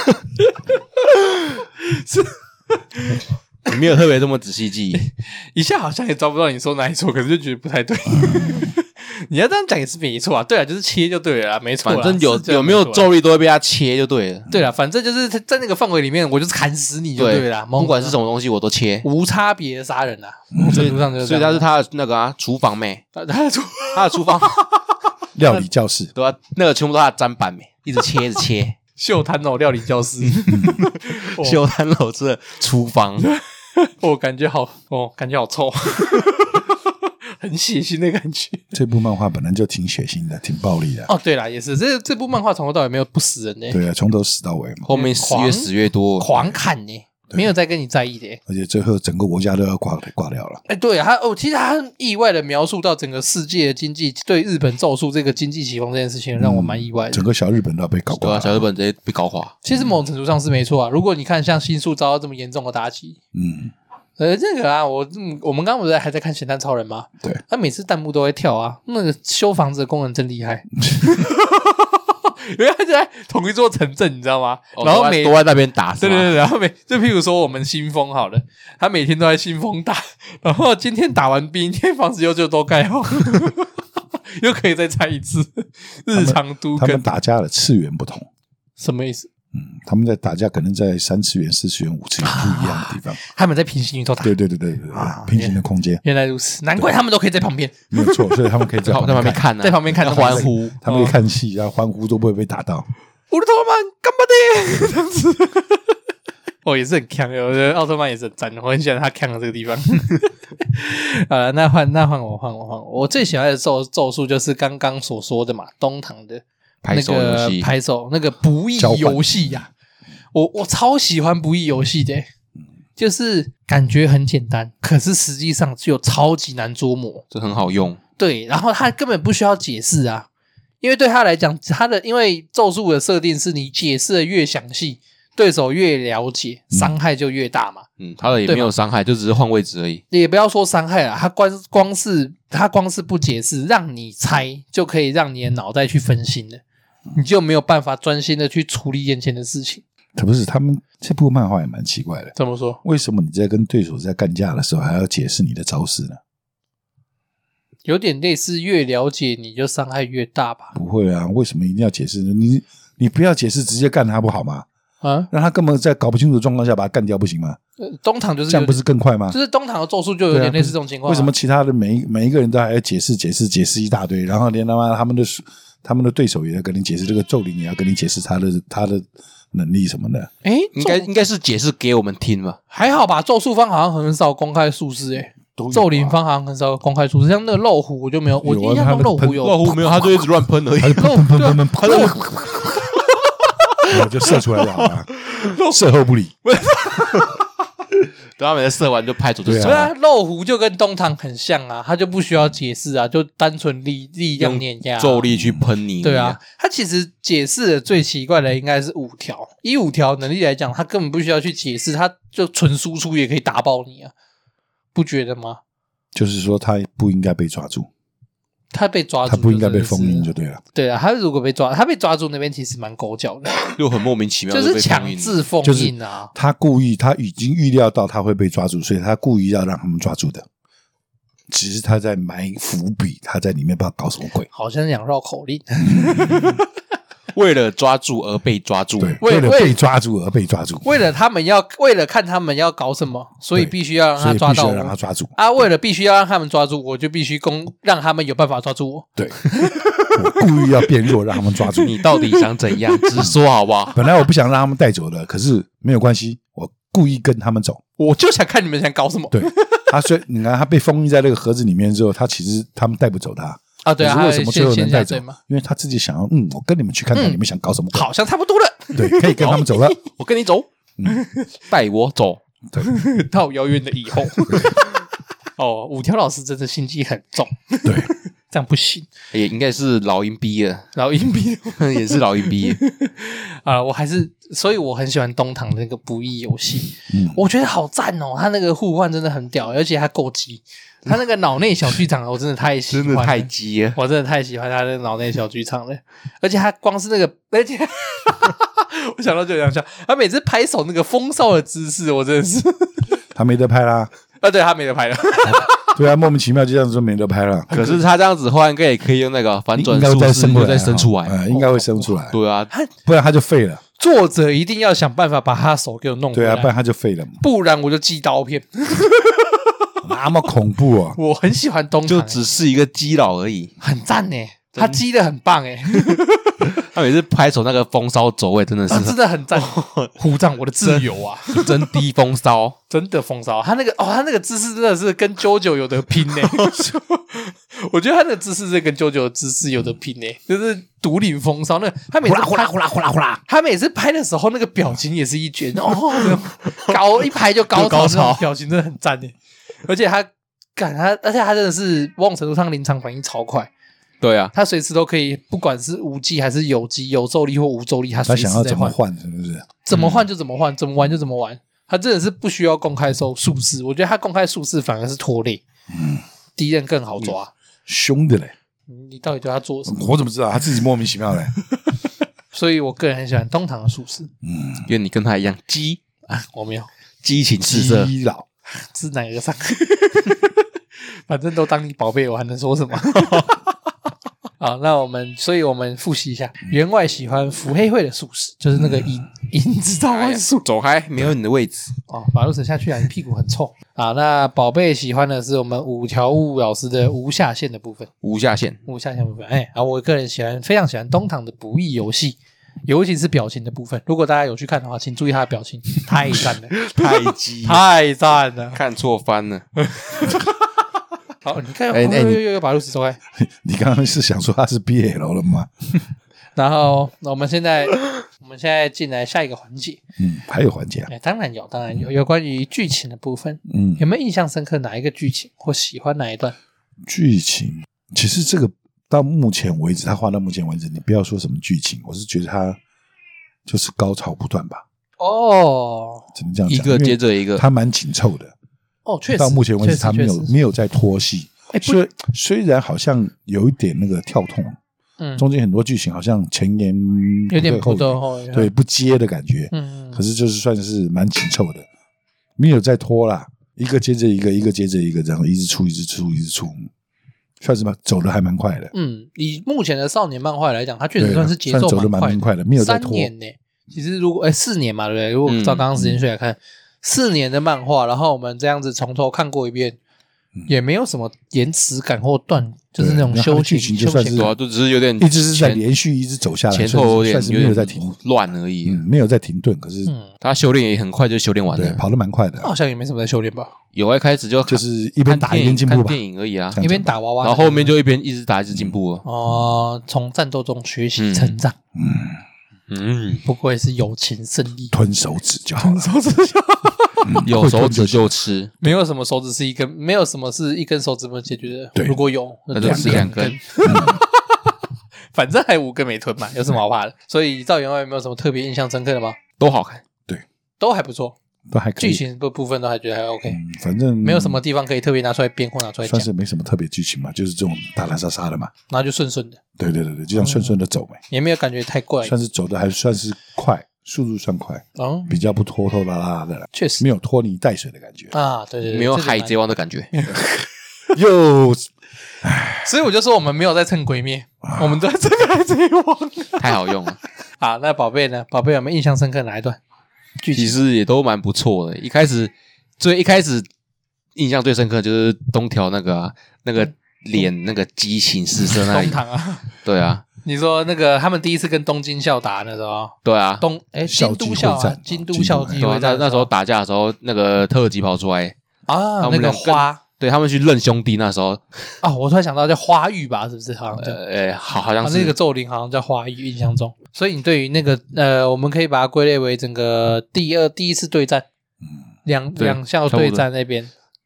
你没有特别这么仔细记忆，
一下好像也抓不到你说哪一错，可是就觉得不太对。你要这样讲也是没错啊，对啊，就是切就对了啦，没错啦。
反正有
是这样
有没有
错啦
咒力都会被他切就对了。
对啦，反正就是在那个范围里面，我就是砍死你就对了啦，
不管是什么东西我都切。
无差别的杀人啊，某程度上就是这样。
所以他是他的那个啊厨房妹，
他他的
他的厨房
料理教室，
对吧？那个全部都是他的砧板妹，一直切一直切。
秀摊哦，料理教室，
修丹老师的厨房，
我感觉好哦，感觉好臭，很血腥的感觉。
这部漫画本来就挺血腥的，挺暴力的。
哦，对啦，也是这这部漫画从头到尾没有不死人的，
对啊，从头死到尾嘛，
后面死越死越多，
狂砍呢，没有再跟你在意的。
而且最后整个国家都要挂挂掉了。
哎，对啊，他哦，其实他意外的描述到整个世界的经济对日本咒术这个经济起风这件事情，让我蛮意外的。
整个小日本都要被搞
对啊，
挂了。
小日本直接被搞垮。
其实某种程度上是没错啊。如果你看像新宿遭到这么严重的打击，
嗯，
呃，这个啊，我嗯我们刚刚不是还在看《咸蛋超人》吗？
对，
他每次弹幕都会跳啊，那个修房子的工人真厉害。因为他就在同一座城镇，你知道吗？
哦
然后每
都在那边打，是吗？
对对对，然后每就譬如说我们新丰好了，他每天都在新丰打，然后今天打完，明天房子又就都盖好，又可以再拆一次。日常都
他们
跟
打架的次元不同。
什么意思？
嗯，他们在打架可能在三次元、四次元、五次元不一样的地方。
他们在平行宇宙打。
对对对对对对，平行的空间
原来如此，难怪他们都可以在旁边，
没有错，所以他们可以在
在旁边
看，
看呢，
在旁边看
要欢呼。
他们可以看戏，然后欢呼都不会被打到。
乌鲁特曼干嘛的？这样子，哦，也是很强的。我觉得奥特曼也是很赞的，我很喜欢他强的这个地方。好了，那换那换我换我换我，我最喜欢的咒咒术就是刚刚所说的嘛，东堂的
拍手游戏
那个拍手那个不义游戏呀，我我超喜欢不义游戏的，就是感觉很简单，可是实际上就超级难捉摸。
这很好用。
对，然后他根本不需要解释啊，因为对他来讲，他的因为咒术的设定是你解释的越详细，对手越了解，伤害就越大嘛。
嗯，他的也没有伤害，就只是换位置而已。
也不要说伤害啦，他光光是他光是不解释，让你猜就可以让你的脑袋去分心了，你就没有办法专心的去处理眼前的事情。
可不是，他们这部漫画也蛮奇怪的。
怎么说？
为什么你在跟对手在干架的时候还要解释你的招式呢？
有点类似，越了解你就伤害越大吧？
不会啊，为什么一定要解释呢？你你不要解释，直接干他不好吗？
啊，
让他根本在搞不清楚的状况下把他干掉不行吗？
呃东堂就是
这样不是更快吗？
就是东堂的咒术就有点类似这种情况、啊
为什么其他的每一每一个人都还要解释解释解释一大堆，然后连他妈他们的他们的对手也要跟你解释，这个咒灵也要跟你解释他的他的能力什么的。
诶
应该应该是解释给我们听吧。
还好吧？咒术方好像很少公开术士，诶
都有啊
咒灵方好像很少公开术士，像那个漏虎我就没有，我
有啊
印象中漏虎有
老虎没有，他就一直乱喷而已。
他就砰砰砰砰砰，他就然后就射出来了，好吧？射后不理。
等他们射完就拍手就
对
走
对啊，漏虎就跟东堂很像啊，他就不需要解释啊，就单纯力力量碾压、啊、
咒力去喷你。
对啊，他其实解释的最奇怪的应该是五条，以五条能力来讲，他根本不需要去解释，他就纯输出也可以打爆你啊，不觉得吗？
就是说他不应该被抓住，
他被抓住，
他不应该被封印就对了。
对啊，他如果被抓，他被抓住那边其实蛮狗脚的，
又很莫名其妙，
就是强制封印啊。
他故意，他已经预料到他会被抓住，所以他故意要让他们抓住的。只是他在埋伏笔，他在里面不知道搞什么鬼。
好像讲绕口令，
为了抓住而被抓住，
对，
为
为了被抓住而被抓住，
为了他们要，为了看他们要搞什么，所以必须要让他抓到我，
所以必须要让他抓住
啊！为了必须要让他们抓住我，就必须攻让他们有办法抓住我。
对，我故意要变弱，让他们抓住
你。到底想怎样？直说好不好？
本来我不想让他们带走的，可是没有关系，我故意跟他们走。
我就想看你们想搞什么。
对，他虽你看他被封印在那个盒子里面之后，他其实他们带不走他。
啊，对啊，
可是为什么最后能带走
嘛？
因为他自己想要，嗯，我跟你们去看看你们想搞什么鬼。
好像差不多了。
对，可以跟他们走了。
我跟你走，
嗯，
带我走。
对，
到遥远的以后。哦，五条老师真的心机很重。
对，
这样不行。
也应该是老鹰逼了，
老鹰逼
也是老鹰逼
啊，我还是所以我很喜欢东堂的那个不义游戏，
嗯
我觉得好赞哦，他那个互换真的很屌，而且他够鸡，他那个脑内小剧场我真的太喜欢了，
真的太鸡了。
我真的太喜欢他的脑内小剧场了，而且他光是那个，而且我想到就想笑，他每次拍手那个风骚的姿势，我真的是
他没得拍啦。
啊，对他没得拍了，
对啊，莫名其妙就这样子就没得拍了。
可是他这样子换，应该也可以用那个反转
应该会
数字
再生出来，
再生出来，
呃应该会生出来。
对啊，
不然他就废了。
作者一定要想办法把他手给我弄回来，
对啊，不然他就废了嘛。
不然我就寄刀片。
那么恐怖哦！
我很喜欢东堂，
就只是一个基佬而已。
很赞呢，他积的很棒哎，
他每次拍手那个风骚走位真的是
啊真的很赞，护障我的自由啊，
真低风骚。
真的风骚。他那个哦，他那个姿势真的是跟JoJo有得拼呢。我觉得他那个姿势是跟JoJo的姿势有得拼呢，就是独领风骚。那个他每次
呼啦呼啦呼啦呼啦，
他每次拍的时候，那个表情也是一绝哦，那种高一拍就高潮，
高潮
那种表情真的很赞呢。而且他感他，而且他真的是某种程度上临场反应超快。
对啊，
他随时都可以，不管是无技还是有技，有咒力或无咒力，他
他
随时
想要怎么
在换，
换，是不是？
怎么换就怎么换，怎么玩就怎么玩。他真的是不需要公开收术式，我觉得他公开术式反而是拖累，
嗯，
敌人更好抓。
凶的嘞！
你到底对他做什么？
我怎么知道他自己莫名其妙嘞？
所以我个人很喜欢东堂的术士。
嗯，
因为你跟他一样激
啊，我没有，
激情四射，
基佬
是哪个上？反正都当你宝贝，我还能说什么？好，那我们，所以我们复习一下，员外喜欢伏黑会的术士，就是那个银银子召唤术。
走开，没有你的位置。
哦，把路扯下去啊，你屁股很臭啊。那宝贝喜欢的是我们五条悟老师的无下限的部分，
无下限，
无下限部分。哎，啊，我个人喜欢，非常喜欢东堂的不义游戏，尤其是表情的部分。如果大家有去看的话，请注意他的表情，太赞了，
太激，
太赞了。
看错翻了。
好，你看，
哎哎你
又又又又把路扯走开。
你刚刚是想说他是 B L 了吗？
然后，那我们现在，我们现在进来下一个环节。
嗯，还有环节啊。
哎，当然有，当然有，有关于剧情的部分，
嗯，
有没有印象深刻哪一个剧情，或喜欢哪一段？
剧情其实这个到目前为止，他画到目前为止，你不要说什么剧情，我是觉得他就是高潮不断吧，
哦，
只能这样讲。
一个接着一个，
他蛮紧凑的。
哦，确实，
到目前为止，他没有
确实
没有在拖戏。
哎不
虽虽然好像有一点那个跳痛，
嗯，
中间很多剧情好像前言
有点不
不对
对后语，
对不接的感觉。
嗯，
可是就是算是蛮紧凑的，没有在拖啦，一个接着一个，一个接着一个，这样一直出，一直出，一直出，算是吧，走的还蛮快的。
嗯，以目前的少年漫画来讲，它确实
对
算是节奏
算走的
蛮
蛮快的，没有在拖。
三年呢，其实如果哎四年嘛，对不对？如果照刚刚时间序来看，四年的漫画，然后我们这样子从头看过一遍，也没有什么延迟感或断，就是那种
对然后它
休息
的剧情就
休闲
算是
对啊，就只是有点
一直是在
前
连续一直走下来，
前后有点
算是
有点
没有在停，
乱而已。
嗯，没有在停顿，可是
嗯，
他修炼也很快就修炼完
对
了，
跑得蛮快的，
好像也没什么在修炼吧，
有啊，一开始就
就是一边打一边进步吧
看。电影而已啊
这，样
一边打娃娃，
然后后面就一边一直打一直进步了。
哦，从战斗中学习成长，
嗯，
不愧是友情胜利，
吞手指就好了，
手指
嗯
有手指就吃，
没有什么手指是一根，没有什么是一根手指不能解决的。
对
如果有，
那就吃两根。
反正还五根没吞嘛，有什么好怕的？所以赵员外有没有什么特别印象深刻的吗？
都好看。
都还不错，
都还可以
剧。情的部分都还觉得还 OK，
嗯，反正
没有什么地方可以特别拿出来编或拿出来讲
算，是没什么特别剧情嘛，就是这种打打杀杀的嘛。
然后就顺顺的，
对对对对，就这样顺顺的走呗，
也没有感觉太怪。
算是走的还算是快，速度算快，
嗯，
比较不拖拖拉拉的，
确实
没有拖泥带水的感觉。
啊，对对对，
没有
这个蛮
海贼王的感觉。
又
所以我就说我们没有在蹭鬼灭，我们都在蹭海贼王。
太好用了，
好，那宝贝呢？宝贝有没有印象深刻哪一段剧情？
其实也都蛮不错的。一开始最一开始印象最深刻就是东条那个啊那个脸那个激情四射那
东
里，
堂啊，
对啊，
你说那个他们第一次跟东京校打那时候，
对啊，
东哎
校
京都校啊
际会战，
京都校际
对啊
会战
那那时候打架的时候，那个特级跑出来，
啊，那个
他们俩跟
花
对他们去认兄弟，那时候
啊，我突然想到叫花玉吧，是不是？好像叫。
呃呃好好像
啊，
是
那个咒灵好像叫花玉，印象中。所以你对于那个呃，我们可以把它归类为整个第二第一次对战，两
对
两校对战那边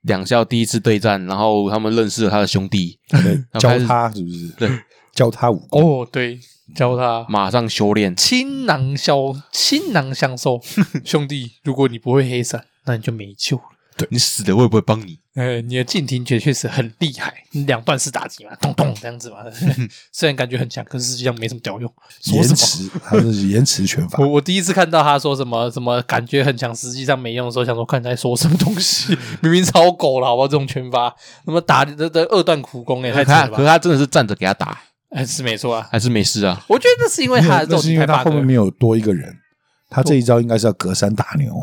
两校第一次对战，然后他们认识了他的兄弟，
教他是不是？
对，
教他武功。
哦，对，教他
马上修炼。
倾囊相倾囊相授，兄弟，如果你不会黑闪，那你就没救了。
对，你死了我也不会帮你。
呃，你的近庭诀确实很厉害，两段式打击嘛，咚咚这样子嘛。虽然感觉很强，可是实际上没什么屌用。说什么？
延迟，他是延迟拳法。
我我第一次看到他说什么什么感觉很强，实际上没用的时候，想说看你在说什么东西，明明超狗了，好不好？这种拳法，什么打的的二段苦功也太扯了吧？
可是他真的是站着给他打，
哎，是没错啊，
还是没事啊？
我觉得这是因为他的肉
那是因为
体太
他后面
bug
没有多一个人，他这一招应该是要隔山打牛。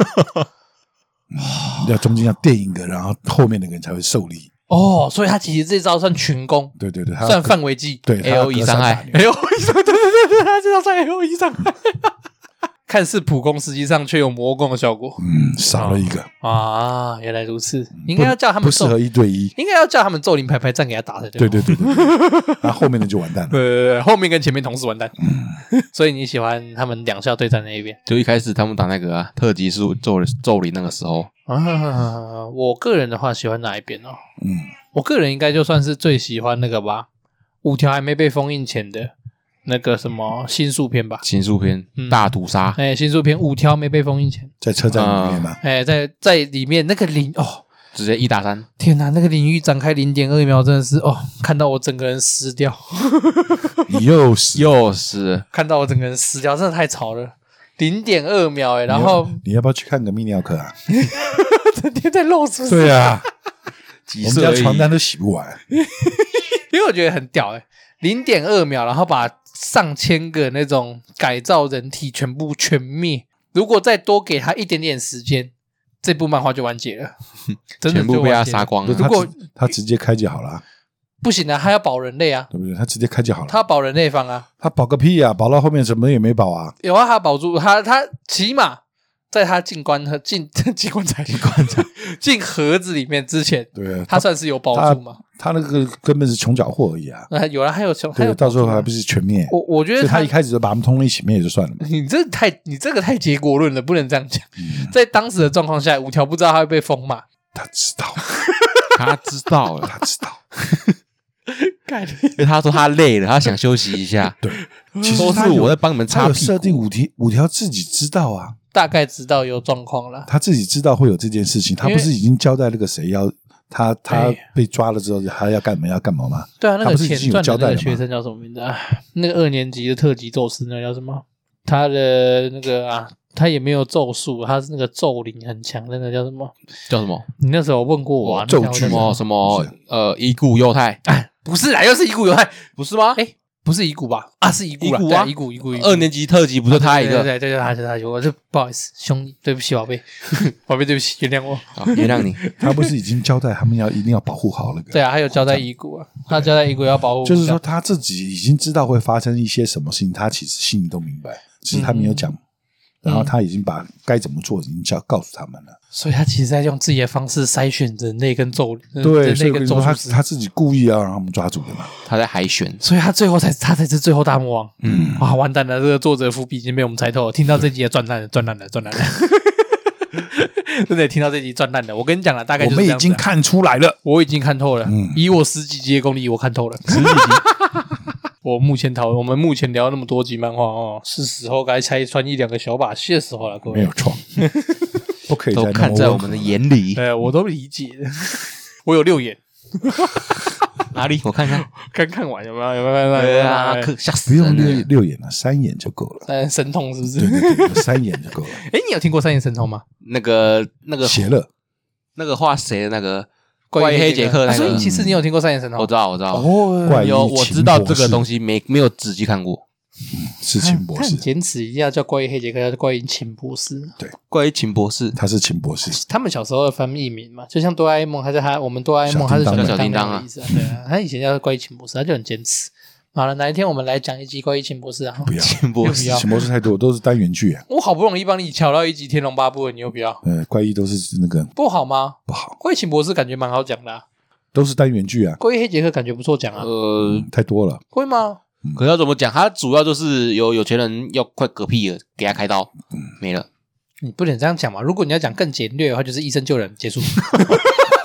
要中间要垫一个，然后后面那个人才会受力。
哦，所以他其实这招算群攻，
对对对，他
算范围技，
对
A O E 伤害
，A O E 伤害，对对对对，他这招算 A O E 伤害。看似普攻，实际上却有魔攻的效果。
嗯，少了一个
啊，原来如此，应该要叫他们
不适合一对一，
应该要叫他们咒灵排排站给他打的。
对对对对对，那后面的就完蛋了。
对对对，后面跟前面同时完蛋。所以你喜欢他们两校对战那一边？
就一开始他们打那个啊特级是咒咒灵那个时候
啊，我个人的话喜欢哪一边哦？
嗯，
我个人应该就算是最喜欢那个吧，五条还没被封印前的那个什么新宿篇吧，
新宿篇、
嗯、
大屠杀，
哎，新宿篇五条没被封印前，
在车站里面嘛，
哎，在在里面那个领哦，
直接一打三，
天哪，那个领域展开零点二秒，真的是哦，看到我整个人湿掉，
你又是
又是
看到我整个人湿掉，真的太吵了，零点二秒哎，然后
你要不要去看个泌尿科啊？
整天在露出，
对啊，我们家
几岁而已
床单都洗不完，
因为我觉得很屌哎，零点二秒，然后把上千个那种改造人体全部全灭，如果再多给他一点点时间，这部漫画就完结了，真的
全部被他杀光了。
如果
他直接开就好了，
不行啊，他要保人类啊，
对不对？他直接开就好了，
他要保人类方啊，
他保个屁啊！保到后面什么也没保啊！
有啊，他保住他，他起码在他进棺和进进棺材、进棺材、进盒子里面之前，
对啊，
他算是有保住嘛？
他那个根本是穷缴货而已啊！
啊，有了，还有穷，还有
对，到时候还不是全灭？
我我觉得
他一开始就把他们通通一起灭也就算了嘛。
你这太你这个太结果论了，不能这样讲。
嗯、
在当时的状况下，五条不知道他会被封嘛？
他知道，
他知道了，
他知道。
因为他说他累了，他想休息一下。
对，其实
都是我在帮你们擦屁股。
他有设定五条，五条自己知道啊，
大概知道有状况了。
他自己知道会有这件事情，他不是已经交代那个谁要他他被抓了之后还要干嘛要干嘛吗？
对啊，那个前传的那个
交代
学生叫什么名字啊？那个二年级的特级咒师，那个叫什么？他的那个啊，他也没有咒术，他是那个咒灵很强，那个叫什么？
叫什么？
你那时候问过我啊，
咒具
什么什么呃遗骨犹太？
哎，不是啊，又是遗骨犹太，
不是吗？
哎，不是遗骨吧？啊，是遗骨啦，
遗骨啊，
遗骨遗骨。
二年级特级不是他一个？
对对对，他是他，我就不好意思，兄弟，对不起，宝贝，宝贝，对不起，原谅我，
原谅你。
他不是已经交代他们要一定要保护好那个？
对啊，还有交代遗骨啊，他交代遗骨要保护，
就是说他自己已经知道会发生一些什么事情，他其实心里都明白，只是他没有讲。然后他已经把该怎么做已经叫告诉他们了，
所以他其实在用自己的方式筛选人类跟咒，
对，
人类跟咒
他
术师，
他自己故意要让他们抓住的嘛，
他在海选，
所以他最后才他才是最后大魔王。
嗯，
哇，完蛋了，这个作者伏笔已经被我们猜透了。听到这集也赚烂了，赚烂了，赚烂了，真的听到这集赚烂了。我跟你讲了，大概就是
我们已经看出来了，
我已经看透了。
嗯，
以我十几集的功力，我看透了。十几集。我目前讨论，我们目前聊那么多集漫画哦，是时候该拆穿一两个小把戏的时候了，各位。
没有错，不可以
都看在我们的眼里。
对，我都理解的。我有六眼，
哪里？我看看，
刚看完有没有？有没有？
对啊，吓死
不用
人
六六眼了，三眼就够了。
三神通是不是？
对对对，有三眼就够了。
哎，你有听过三眼神通吗？
那个那个
邪乐，
那个画谁的那个？怪医黑杰克那个，
所以其实你有听过三眼神通？
我知道，我知道。
哦，怪医
有我知道这个东西，没没有仔细看过。
是秦博士，
坚持一定要叫怪医黑杰克，要叫怪医秦博士。
对，
怪医秦博士，
他是秦博士。
他们小时候的翻译名嘛，就像哆啦 A 梦，他叫他我们哆啦 A 梦，他是
小
小
叮当啊，
对啊，他以前叫怪医秦博士，他就很坚持。好了，哪一天我们来讲一集怪医秦博士啊？
不要，
秦博士，
秦博士太多，都是单元剧啊。
我好不容易帮你瞧到一集《天龙八部》，你又不要？
呃，怪医都是那个
不好吗？
不好。
怪医秦博士感觉蛮好讲的啊，
都是单元剧啊。
怪医黑杰克感觉不错讲啊。
呃，
太多了。
会吗？
可是要怎么讲？他主要就是有有钱人要快嗝屁了，给他开刀，没了。
你不能这样讲嘛！如果你要讲更简略的话，就是医生救人结束。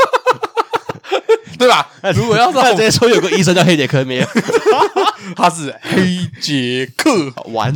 对吧？如果要是
他直接说有个医生叫黑杰克，没有，
他是黑杰克，
玩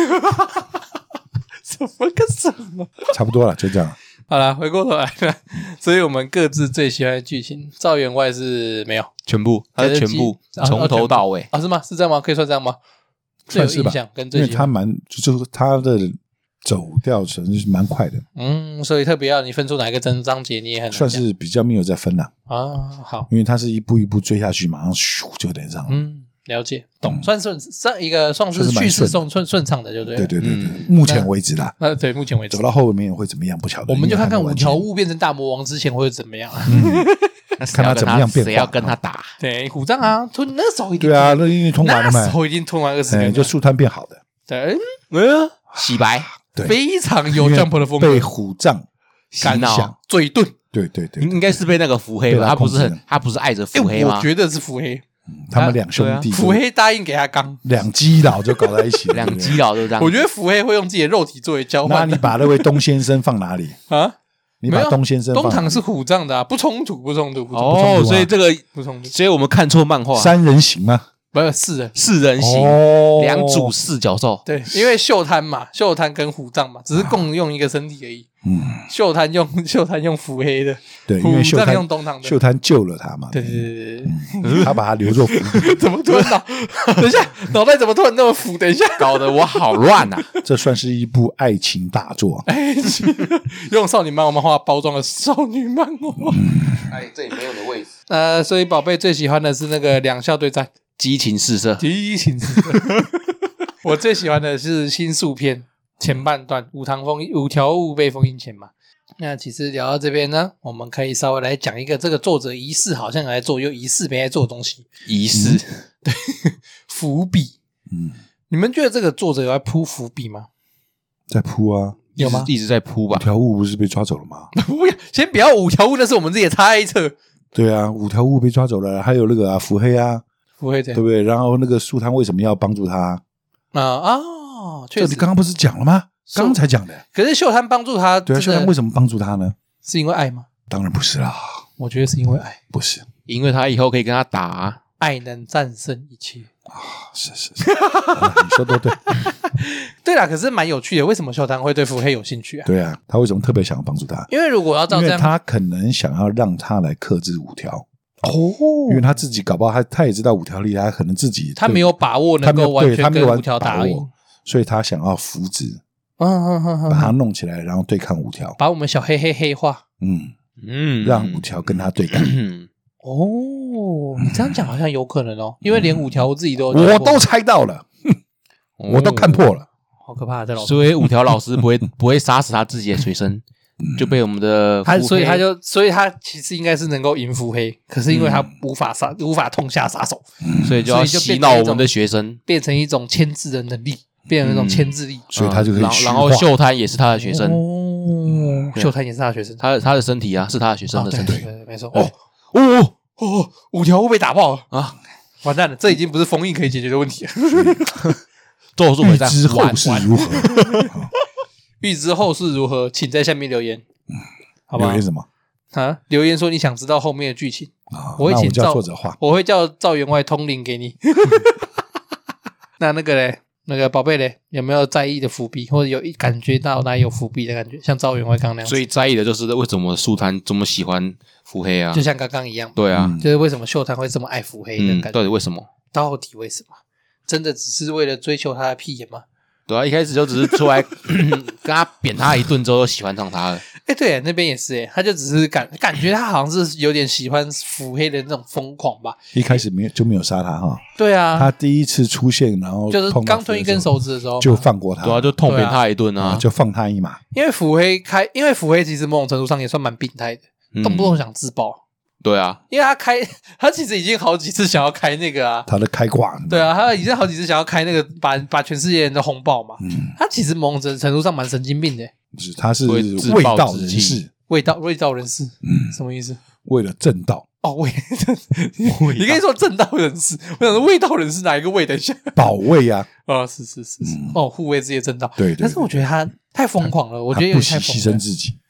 什么跟什么？
差不多了，就这样。
好了，回过头来了，所以我们各自最喜欢的剧情，赵员外是没有
全部，他是全部从头到尾
啊？是吗？是这样吗？可以算这样吗？最有印象跟最
因为他蛮就是他的走调程是蛮快的，
嗯，所以特别要你分出哪一个章章节，你也很难
算是比较没有在分了
啊。好，
因为他是一步一步追下去，马上咻就连上了。
嗯，了解，懂，嗯、算顺上一个算是叙事顺顺顺畅的，就对了。
对对对对，
嗯、
目前为止啦。
那对目前为止，
走到后面会怎么样不晓得。
我们就看看五条悟变成大魔王之前会怎么样。
嗯看他怎么样变化，
谁要跟他打？
对，虎杖啊，吞那时候一定
对啊，那因为吞完了嘛，
那时候已经吞完二十年，
就速吞变好的，
对，
嗯，洗白，
对，
非常有 Jump 的风格，
被虎杖
感想嘴遁，
对对对，
应该是被那个腹黑吧？他不是很，他不是爱着腹黑吗？
我觉得是腹黑，
他们两兄弟，
腹黑答应给他刚，
两基佬就搞在一起，
两基佬就这样。
我觉得腹黑会用自己的肉体作为交换。
那你把那位东先生放哪里
啊？
你把东先生
东堂是虎杖的啊，不冲突，不冲突，不冲
突。哦，所以这个
不冲突，
所以我们看错漫画。
三人行吗？
不是四人，
四人行，两组四角兽。
对，因为秀滩嘛，秀滩跟虎杖嘛，只是共用一个身体而已。
嗯，
秀滩用秀滩用腹黑的，
对，因为秀滩
用东堂的，
秀滩救了他嘛。
对对对
对，他把他留作伏笔。
怎么突然脑？等一下，脑袋怎么突然那么腐？等一下，
搞得我好乱啊！
这算是一部爱情大作，
爱情用少女漫画漫画包装的少女漫画。
哎，这里没有的位置。
呃，所以宝贝最喜欢的是那个两校对战，
激情四射，
激情四射。我最喜欢的是新宿篇前半段，五堂封五条悟被封印前嘛。那其实聊到这边呢，我们可以稍微来讲一个这个作者疑似好像来做又疑似没来做的东西。
疑似、嗯、
对伏笔。嗯，你们觉得这个作者有在铺伏笔吗？
在铺啊，
有吗？
一直在铺吧。
五条悟不是被抓走了吗？
不要，先不要五条悟，那是我们自己的猜测。
对啊，五条悟被抓走了，还有那个啊伏黑啊，
伏黑对
不对？然后那个树汤为什么要帮助他？
啊啊，确实，
你刚刚不是讲了吗？刚刚才讲的。
可是秀滩帮助他，
对啊，秀滩为什么帮助他呢？
是因为爱吗？
当然不是啦，
我觉得是因为爱，
不是，
因为他以后可以跟他打、啊，
爱能战胜一切
啊！是是是，啊、你说都对。
对啦，可是蛮有趣的，为什么秀滩会对伏黑有兴趣啊？
对啊，他为什么特别想要帮助他？
因为如果要照这样，
因为他可能想要让他来克制五条。
哦，
因为他自己搞不好他他也知道五条厉害，他可能自己
他没有把握能够完全跟五条打赢，
所以他想要扶植，
嗯嗯嗯嗯，
把他弄起来，然后对抗五条，
把我们小黑黑黑化，
嗯
嗯，
让五条跟他对干。
哦，你这样讲好像有可能哦，因为连五条我自己都
我都猜到了，我都看破了，
好可怕！这老师，
所以五条老师不会不会杀死他自己的学生。就被我们的
他，所以他就，所以他其实应该是能够赢伏黑，可是因为他无法杀，无法痛下杀手，
嗯、所以就要洗脑我们的学生，
变成一种牵制的能力，变成一种牵制力，嗯、
所以他就可以。
然后秀滩也是他的学生，
哦，秀滩也是他的学生，
他他的身体啊是他的学生的身体，
哦、对, 对, 对，没错。哦哦哦，五条悟被打爆了啊！完蛋了，这已经不是封印可以解决的问题了。
咒术回战
之后是如何？
预知后事如何，请在下面留言，
嗯、
好吧？
留言什么
啊？留言说你想知道后面的剧情，
啊、
我会请
叫作者画，
我会叫赵员外通灵给你。那那个嘞，那个宝贝嘞，有没有在意的伏笔，或者有感觉到哪有伏笔的感觉？像赵员外刚那样，
最在意的就是为什么树滩这么喜欢伏黑啊？
就像刚刚一样，
对啊、
嗯，就是为什么秀滩会这么爱伏黑的感觉？
嗯、到底为什么？
到底为什么？真的只是为了追求他的屁眼吗？
对啊，一开始就只是出来跟他扁他一顿之后，就喜欢上他了。
哎、欸，对，那边也是，哎，他就只是感感觉他好像是有点喜欢腹黑的那种疯狂吧。
一开始没有就没有杀他哈。
对啊，
他第一次出现，然后
就是刚吞一根手指的时候，
就放过他，
对啊，就痛扁他一顿啊，
啊，就放他一马。
因为腹黑开，因为腹黑其实某种程度上也算蛮病态的，嗯、动不动想自爆。
对啊，
因为他开，他其实已经好几次想要开那个啊，
他的开挂，
对啊，他已经好几次想要开那个把把全世界人都轰爆嘛。嗯，他其实某种程度上蛮神经病的，
不是，他是卫道人士，
卫道卫道人士，嗯，什么意思？
为了正道
哦，卫，你可以说正道人士，我想说卫道人士哪一个卫？等一下，
保卫啊，
哦，是是是是，哦，护卫自己的正道，
对，
但是我觉得他太疯狂了，我觉得有点太疯
不惜牺牲自己。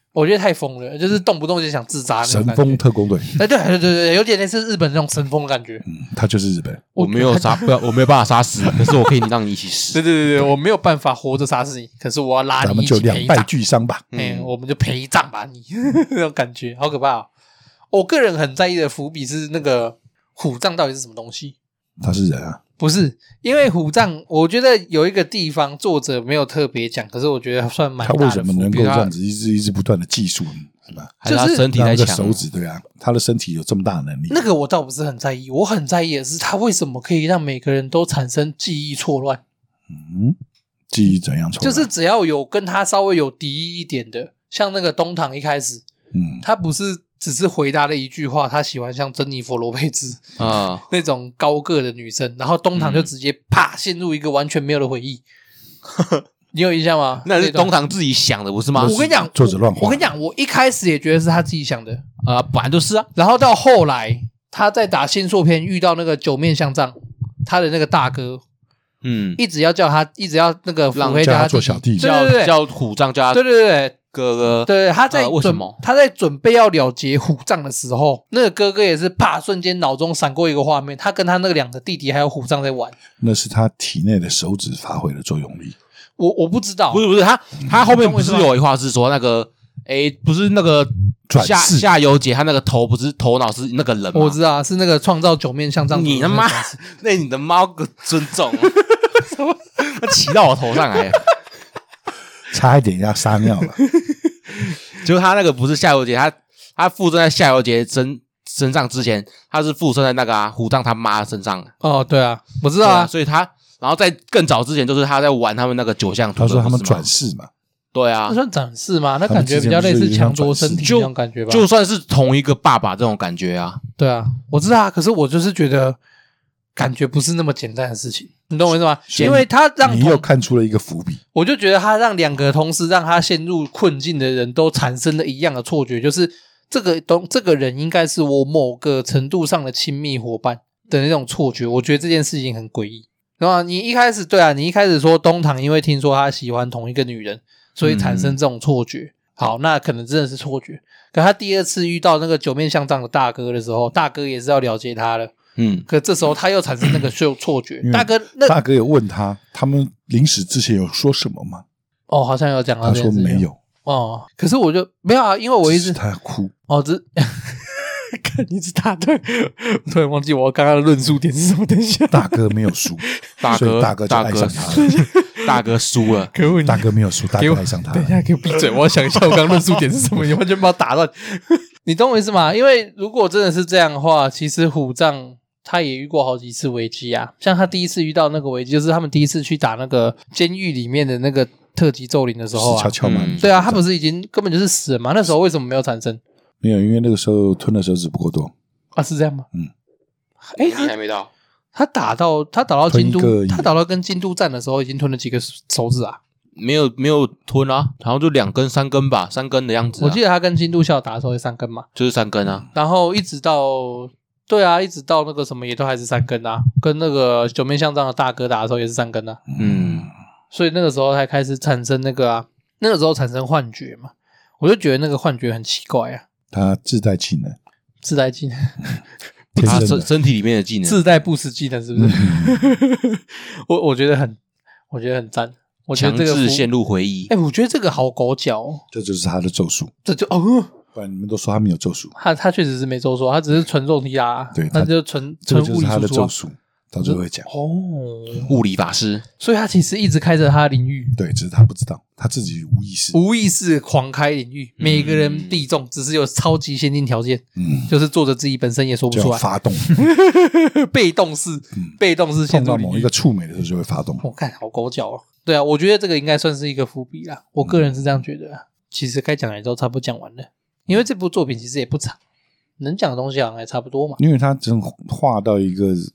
我觉得太疯了，就是动不动就想自杀那种
神
感觉。
风特工队，
哎，对对对对，有点类似日本那种神风的感觉。
嗯，他就是日本。
我没有杀，不要，我没有办法杀死你，可是我可以让你一起死。
对对对对，我没有办法活着杀死你，可是我要拉
咱们
你一
就两败
起陪葬。
俱伤吧。
哎、
嗯
我们就陪葬吧你，那种感觉好可怕哦。我个人很在意的伏笔是那个虎杖到底是什么东西？
他是人啊，
不是，因为虎杖，我觉得有一个地方作者没有特别讲，可是我觉得算蛮
他
大的伏笔。
为什么能够这样子一直一直不断的技术，是吧？
还是他身体
让那个
太强，
手指，对啊，他的身体有这么大的能力。
那个我倒不是很在意，我很在意的是他为什么可以让每个人都产生记忆错乱，
嗯，记忆怎样错乱？
就是只要有跟他稍微有敌意一点的，像那个东堂一开始，
嗯，
他不是只是回答了一句话，他喜欢像珍妮佛罗佩兹
啊，
那种高个的女生，然后东堂就直接啪陷入一个完全没有的回忆。你有印象吗？
那是
段
东堂自己想的，不是吗？
我跟你讲，
作者乱画
我跟你讲，我一开始也觉得是他自己想的，
啊，本来就是啊，
然后到后来他在打新作篇遇到那个九面相藏，他的那个大哥
嗯，
一直要叫他，一直要那个
让
腹黑他
叫他做小弟
对对对
叫虎杖叫他
对对对对。
哥哥，
对，他在准、
呃为什么
他在准备要了结虎杖的时候，那个哥哥也是啪，瞬间脑中闪过一个画面，他跟他那个两个弟弟还有虎杖在玩。
那是他体内的手指发挥的作用力。
我我不知道，
不是不是，他他后面不是有一话是说那个，诶，不是那个下
转世
下游姐，他那个头不是头脑是那个人吗？
我知道是那个创造九面相藏。
你他妈，那你的猫个尊重，他骑到我头上来了。
差一点要撒尿了。
就是他那个不是下游节，他他附身在下游节身身上之前，他是附身在那个啊虎杖他妈身上。
哦，对啊，我知道
对啊，
啊，
所以他然后在更早之前，就是他在玩他们那个九项图的，
他说他们
不是吗
转世嘛，
对啊
那，算展示吗？那
他们
感觉比较类似抢夺身体
就
那种感觉吧。
就算是同一个爸爸这种感觉啊。
对啊，我知道啊，可是我就是觉得感觉不是那么简单的事情，你懂我意思吗？
所以
因为他让
你又
同
看出了一个伏笔。
我就觉得他让两个同时让他陷入困境的人都产生了一样的错觉，就是这个东这个人应该是我某个程度上的亲密伙伴的那种错觉。我觉得这件事情很诡异。然后你一开始对啊，你一开始说东堂因为听说他喜欢同一个女人，所以产生这种错觉。好，那可能真的是错觉。可他第二次遇到那个九面相藏的大哥的时候，大哥也是要了解他了。
嗯，
可这时候他又产生那个错错觉
因。为
大哥那
大哥有问他，他们临死之前有说什么吗？
哦，好像有讲到
他
这件事情
说没有，
哦，可是我就没有啊，因为我一直
只是他哭。
哦，这看你只打断，我突然忘记我刚刚的论述点是什么。等一下，
大哥没有输，
大哥
所以大哥就
大哥
爱上他了。
大哥输了，
可恶！
大哥没有输，大
给我
哥爱上他了。
等一下，给我闭嘴！我要想一下我刚刚论述点是什么，你完全把我打断。你懂我意思吗？因为如果真的是这样的话，其实虎杖他也遇过好几次危机啊。像他第一次遇到那个危机，就是他们第一次去打那个监狱里面的那个特级咒灵的时候啊
是悄。悄嘛
嗯？
对啊，他不是已经根本就是死了嘛？那时候为什么没有产生
没有，因为那个时候吞的手指不够多。
啊？是这样吗？
嗯，
哎，
你还没到，
他打到他打到京都
吞一，个
他打到跟京都战的时候，已经吞了几个手指啊？
没有没有吞啊，好像就两根三根吧，三根的样子啊。
我记得他跟京都校打的时候有三根嘛，
就是三根啊。
然后一直到对啊，一直到那个什么也都还是三根啊，跟那个九面相藏的大哥打的时候也是三根啊，
嗯，
所以那个时候才开始产生那个啊，那个时候产生幻觉嘛，我就觉得那个幻觉很奇怪啊，
他自带技能，
自带技能，
他
天生的。
身身体里面的技能，
自带不死技能是不是？我我觉得很，我觉得很赞，我觉得
强
这个服
制陷入回忆
哎、。我觉得这个好狗脚哦，
这就是他的咒术。
这就哦。
不然你们都说他没有咒术，
他他确实是没咒术，他只是纯肉体啊，
对他
那就纯纯物
这个就是他
理输出啊。
的咒术，到最后会讲。
哦，
物理法师，
所以他其实一直开着他的领域，
对，只是他不知道，他自己无意识。
无意识狂开领域，每个人必中，只是有超级先进条件，
嗯，
就是作者自己本身也说不
就
出来，
要发动，
被动式，被动式
碰
陷入领域
到某一个。触媒的时候就会发动。
我看好狗脚哦。对啊，我觉得这个应该算是一个伏笔啦，我个人是这样觉得啦。其实该讲的都差不多讲完了，因为这部作品其实也不长，能讲的东西好像还差不多嘛。
因为他真画到一个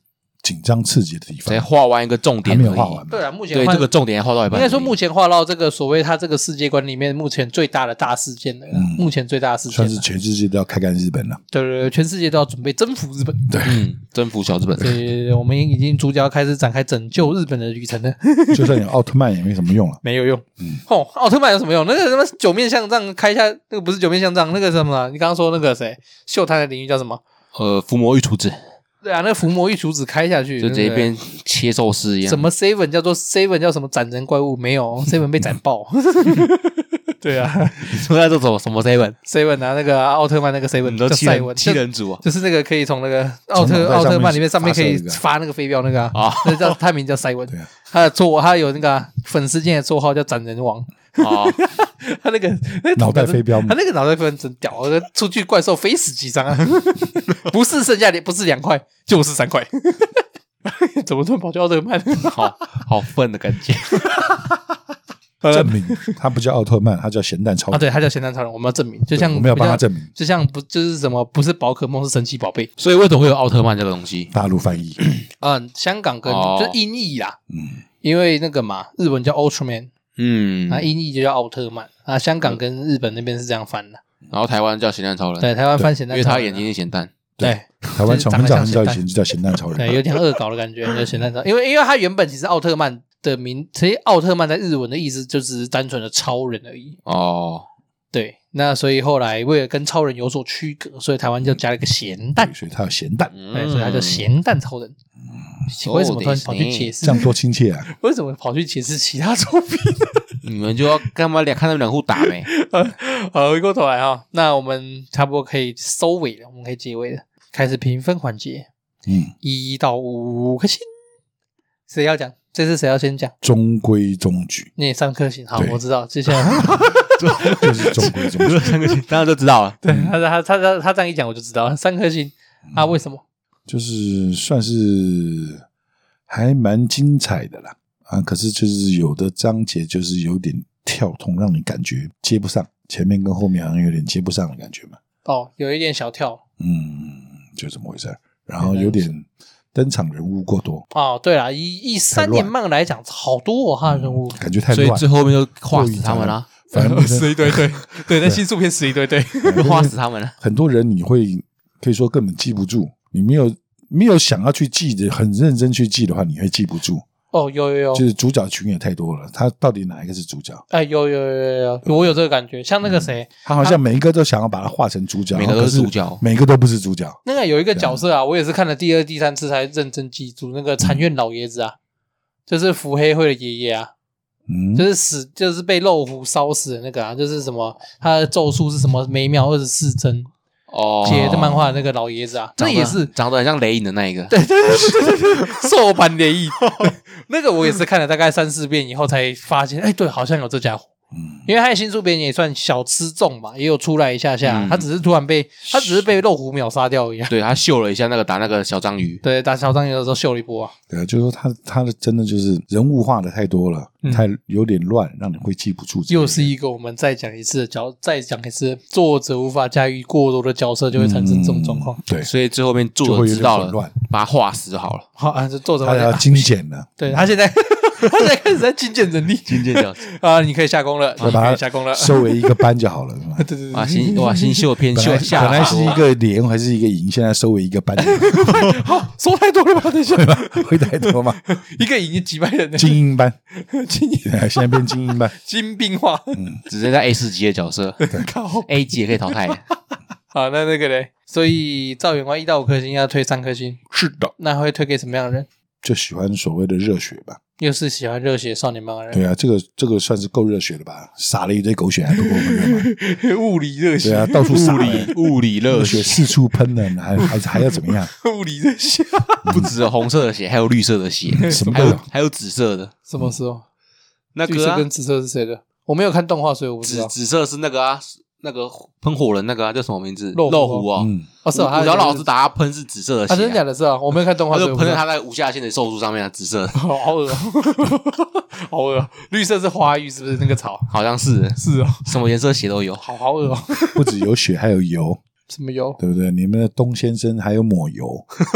紧张刺激的地方，
才画完一个重点而已，
还没有画完。
对啊，目前
对
画
这个重点还画到一半而已。
应该说目前画到这个所谓它这个世界观里面目前最大的大事件了，
嗯
目前最大的事件
算
了，
是全世界都要开干日本了。
对对对，全世界都要准备征服日本。
对，
嗯，征服小日本。
所以我们已经主角开始展开拯救日本的旅程了。
就算有奥特曼也没什么用了。
没有用。
嗯
哦，奥特曼有什么用？那个什么九面相杖开一下，那个不是九面相杖，那个什么啊？你刚刚说那个谁，秀他的领域叫什么？
呃，伏魔御厨子
对啊，那个伏魔御厨子开下去，
就这
对不对
边切寿司一样。
什么 seven 叫做 seven 叫什么斩人怪物？没有 seven 被斩爆。对啊
你说在这种什么 seven？
，seven 啊，那个啊奥特曼那个 seven
你都七
叫赛文，
人七人组啊？
就就是那个可以从那个奥特
从脑袋上面
奥特曼里面上面可以
发射那个
发那个飞镖那个啊，
啊
那叫他名叫赛文
对啊，
他的绰他有那个啊粉丝间的绰号叫斩人王。
哦，
他那个那个
脑袋飞镖
他那个脑袋飞镖真屌，出去怪兽飞死几张啊！不是剩下不是两块，就是三块。怎么突然跑去奥特曼？
好好愤的感觉。
证明他不叫奥特曼，他叫咸蛋超
啊，
人。
对，他叫咸蛋超人，我们要证明，就像
我们要帮他
就像
证明。
就像不就是什么不是宝可梦是神奇宝贝，
所以为什么会有奥特曼这个东西？
大陆翻译，
嗯，香港跟
哦
就是音译啦，
嗯，
因为那个嘛，日文叫 Ultraman，
嗯，
啊，音译就叫奥特曼啊，香港跟日本那边是这样翻的，
然后台湾叫咸蛋超人，
对，台湾翻咸
因
蛋超人啊，
为他眼睛是咸蛋。
对
台湾从很早很早以前就叫咸蛋超
对，
人。
有点恶搞的感觉，叫咸蛋超人，因为因为他原本其实奥特曼的名，其实奥特曼在日文的意思就只是单纯的超人而已。
哦，
对，那所以后来为了跟超人有所区隔，所以台湾就加了一个咸蛋
对，所以他有咸蛋，
对，所以他叫咸蛋超人。为什么突然跑去解释？
这样多亲切啊！
为什么跑去解释其他作品？
你们就要干嘛两看他们两户打没？
好，回过头来哈，那我们差不多可以收尾了，我们可以结尾了，开始评分环节，
嗯，
一到五颗星，谁要讲？这次谁要先讲？
中规中矩，
你也三颗星，好，
对
我知道，接下来
就是中规中矩。
三个星，当然就知道了。
对他他他他他这样一讲，我就知道了，三颗星啊，为什么？
就是算是还蛮精彩的啦啊！可是就是有的章节就是有点跳痛，让你感觉接不上，前面跟后面好像有点接不上的感觉嘛。
哦，有一点小跳。
嗯，就这么回事儿。然后有点登场人物过多，
哦，对了，以以三年漫来讲，好多哦，他的人物。
感觉太乱
所以最。后面就画死他们了，
反正
死一堆堆，对，在新宿片死一堆堆。
就画死他们了。
很多人你会可以说根本记不住，你没有没有想要去记的，很认真去记的话，你会记不住。
哦，有有有，
就是主角群也太多了，他到底哪一个是主角？
哎，有有有有有，我有这个感觉。像那个谁，
他好像每一个都想要把他画成主角，
每个都是
可是
主角
每个都不是主角。
那个有一个角色啊，我也是看了第二、第三次才认真记住，那个禅院老爷子啊，就是伏黑会的爷爷啊，
嗯，
就是死，就是被肉壶烧死的那个啊，就是什么，他的咒术是什么每秒二十四帧
哦，
写的漫画的那个老爷子啊，这
长得
也是
长得很像雷影的那一个。
对对对对对对，兽版联谊，那个我也是看了大概三四遍以后才发现，哎，对，好像有这家伙。
嗯，
因为他的新宿边也算小吃重嘛，也有出来一下下，
嗯
他只是突然被他只是被肉虎秒杀掉一样。
对他秀了一下那个打那个小章鱼，
对，打小张鱼的时候秀了一波啊。
对啊，就是说他他的真的就是人物画的太多了，
嗯
太有点乱，让你会记不住。
又是一个我们再讲一次的角，再讲一次，作者无法驾驭过多的角色，就会产生这种状况。
嗯对，
所以最后面作
就会有点
者知道了
混乱，
把他画死就好了。
好啊，这作者
他要
发现啊
精简了，
对他现在他现在开始在精简人力
今天角色
啊，你可以下工了，你
把它
可以下工了。
收为一个班就好了。是吧
对对对
哇新哇新秀篇
本来
秀下
本来是一
好
个连还是一个营，现在收为一个班，
好，说太多了吧？等一下，
会太多吗？
一个营几百人呢？
精英班，
精英
对啊现在变精英班。
精兵化，
只剩下 A 四级的角色
靠
，A 级也可以淘汰。
好，那那个嘞，所以赵员外一到五颗星要推三颗星，
是的，
那会推给什么样的人？
就喜欢所谓的热血吧。
又是喜欢热血少年漫的人，
对啊，这个这个算是够热血了吧？撒了一堆狗血还不够我们热吗？
物理热血，
对啊，到处撒
物理物理热
热血
血，
四处喷呢，还还还要怎么样？
物理热血，
不只有红色的血，还有绿色的血，
什么都有
还有还有紫色的。
什么时候？
那个啊
绿色跟紫色是谁的？我没有看动画，所以我不知道。
紫紫色是那个啊，那个喷火人那个啊，叫什么名字？
肉
肉
虎
虎哦。
嗯，
哦，是哦，他
五条老师打他喷是紫色的血
啊，真的假的？是啊，我没有看动画，
他
所以我不知道
就喷在他那个无下限的寿数上面啊，紫色的，
好好恶哦，好恶哦。绿色是花浴，是不是那个草？
好像是
是哦，
什么颜色血都有。
好好恶哦。
不止有血，还有油，
什么油？
对不对？你们的东先生还有抹油，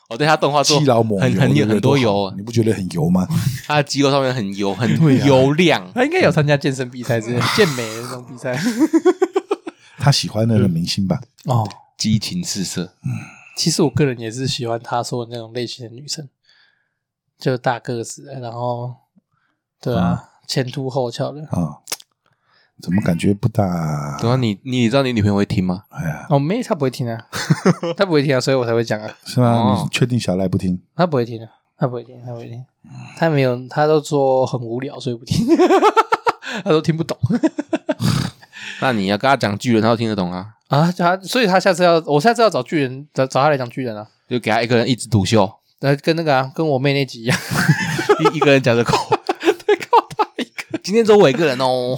哦，对，他动画做
肌劳抹油
很很
对不对
很多油
好，你不觉得很油吗？
他的肌肉上面很油，很
对啊
油亮。
他应该有参加健身比赛之类的健美的那种比赛。
他喜欢的明星吧？
哦，
激情四射，
其实我个人也是喜欢他说的那种类型的女生，就大个子的，然后对啊，
啊
前凸后翘的。
啊，怎么感觉不大？
对啊，你你知道你女朋友会听吗？
哎呀，
哦，没，他不会听啊，他不会听啊，所以我才会讲啊，
是吗？
哦
你确定小赖不听？
他不会听啊，他不会听，他不会听，他没有，他都说很无聊，所以不听，他都听不懂
那你要跟他讲巨人，他都听得懂啊。
啊，他，所以他下次要，我下次要找巨人，找找他来讲巨人啊，
就给他一个人一枝独秀，
来跟那个啊，跟我妹那集一样，
一一个人讲着口。
对，靠他一个
今天只有我一个人哦。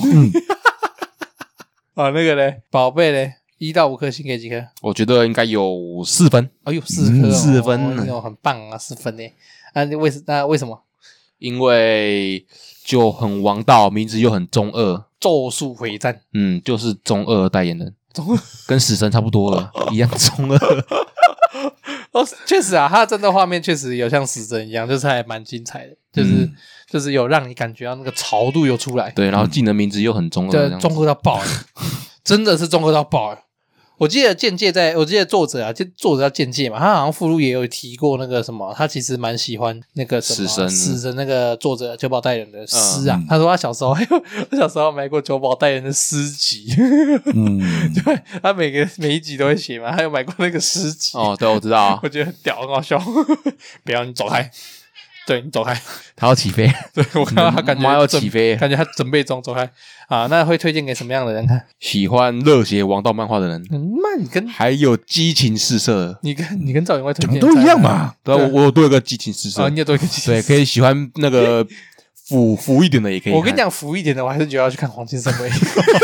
啊，那个嘞，宝贝嘞，一到五颗星给几颗？
我觉得应该有四分，
哎呦，四颗、哦，
嗯四分
哦，很棒啊，四分呢。啊，你为什那为什么？
因为就很王道，名字又很中二。
咒术回战，
嗯，就是中二代言人，
中
跟死神差不多了，一样中二。
哦，确实啊，他的战斗画面确实有像死神一样，就是还蛮精彩的，就是、
嗯
就是有让你感觉到那个潮度又出来，
对，然后技能名字又很中二，这
对，
样子
中二到爆欸，真的是中二到爆欸。我记得剑界在，我记得作者啊，就作者叫剑界嘛，他好像附录也有提过那个什么，他其实蛮喜欢那个什么
死神
死神那个作者九保代人的诗啊。
嗯
他说他小时候，他小时候买过九保代人的诗集，
嗯，
对，他每个每一集都会写嘛，他有买过那个诗集。
哦，对，我知道啊
我，觉得很屌，很好笑。不要你走开，对你走开。
他要起飞，
对我看到他感觉
妈要
准
起飞
感觉他准备中，走开啊！那会推荐给什么样的人看？
喜欢热血王道漫画的人，
嗯，那你跟
还有激情四射的，
你跟你跟赵员外推荐
讲都一样嘛。
对啊，我我有多一个激情四射
啊，，你有多一个激情
对，可以喜欢那个腐腐一点的也可以。
我跟你，讲，服一点的，我还是觉得要去看《黄金圣威》，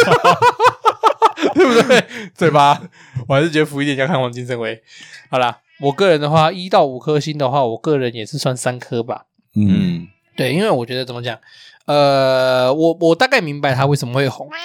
对不对？对吧？我还是觉得服一点要看《黄金圣威》。好啦，我个人的话，一到五颗星的话，我个人也是算三颗吧。
嗯，
嗯，
对，因为我觉得怎么讲，呃，我我大概明白他为什么会红，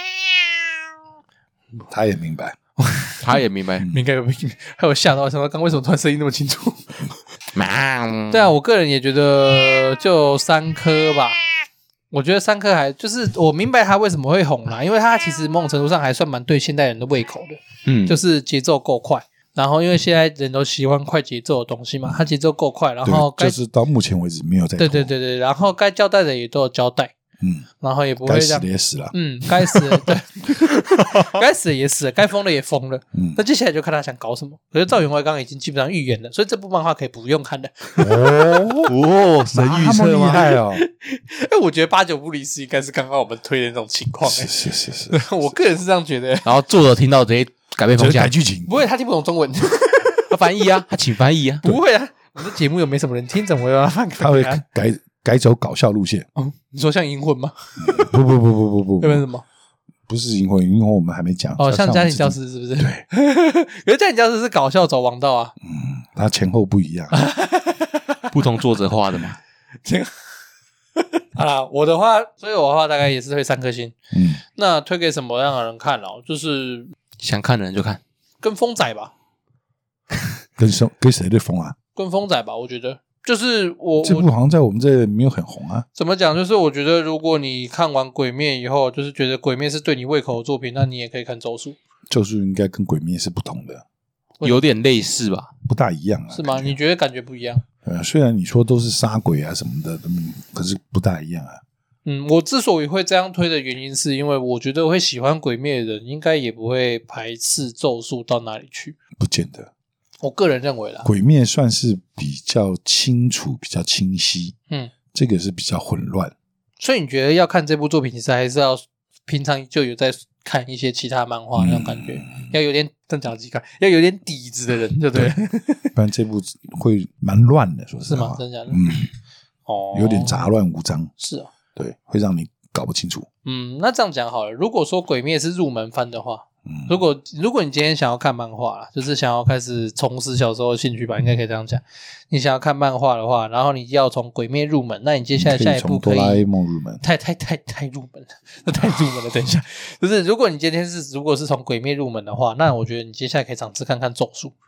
他也明白。
他也明白，
应该有还有吓到，想到刚为什么突然声音那么清楚？
妈，
对啊，我个人也觉得就三颗吧。我觉得三颗还就是我明白他为什么会红啦，因为他其实某种程度上还算蛮对现代人的胃口的，
嗯，
就是节奏够快。然后因为现在人都喜欢快节奏的东西嘛，他节奏够快，然后
对，
该
就是到目前为止没有在
对对对对，然后该交代的也都有交代，
嗯，
然后也不会
该死
让
的也死了。
嗯，该死的对，该死的也死了，该疯的也疯了。
嗯
那接下来就看他想搞什么。可是赵员外刚刚已经基本上预言了，所以这部漫画可以不用看的。
哦，
哦，神预
那么厉
测吗？
害哦！
哎，我觉得八九不离十应该是刚刚我们推的那种情况。
是
哎，
是是是，
我个人是这样觉得。
然后作者听到直接改变
就是改
方向，
剧情。
不会，他听不懂中文。
他翻译啊，他请翻译啊，
不会啊，我们的节目又没什么人听，怎么会让他翻给
他会
啊？
改改走搞笑路线。
嗯，你说像银魂吗？
不不不不不不
要不然什么？
不是银魂，银魂我们还没讲。
哦，像家庭教
师，
师是不是？对。可是家庭教师是搞笑走王道啊。
他前后不一样。
不同作者画的嘛。
这个。好啦，我的话，所以我的话大概也是推三颗星。
嗯，
那推给什么样的人看哦？就是
想看的人就看，
跟风仔吧，
跟谁跟谁对疯啊？
跟风仔吧，我觉得就是我
这部
我
好像在我们这里没有很红啊。
怎么讲？就是我觉得如果你看完《鬼灭》以后，就是觉得《鬼灭》是对你胃口的作品，那你也可以看《咒术》，
咒术应该跟鬼灭是不同的，
有点类似吧？
不大一样啊。
是吗？
感觉
你觉得感觉不一样？
呃，虽然你说都是杀鬼啊什么的，嗯，可是不大一样啊。
嗯，我之所以会这样推的原因，是因为我觉得会喜欢《鬼灭》的人，应该也不会排斥《咒术》到哪里去。
不见得，
我个人认为啦，
鬼灭算是比较清楚、比较清晰，
嗯，
这个是比较混乱。
所以你觉得要看这部作品，其实还是要平常就有在看一些其他漫画那种感觉，要有点正讲机看，要有点底子的人，对不对？
不然这部会蛮乱的，说实话。
是吗？真的假的？
嗯，
哦，
有点杂乱无章，
是啊。
对，会让你搞不清楚。
嗯，那这样讲好了。如果说《鬼灭》是入门番的话，
嗯，
如果如果你今天想要看漫画啦，就是想要开始重拾小时候的兴趣吧，应该可以这样讲。你想要看漫画的话，然后你要从《鬼灭》入门，那你接下来下一步可以
从哆啦 A 梦入门。
太太太太入门了，那太入门了。等一下，就是如果你今天是如果是从《鬼灭》入门的话，那我觉得你接下来可以尝试看看《咒术》。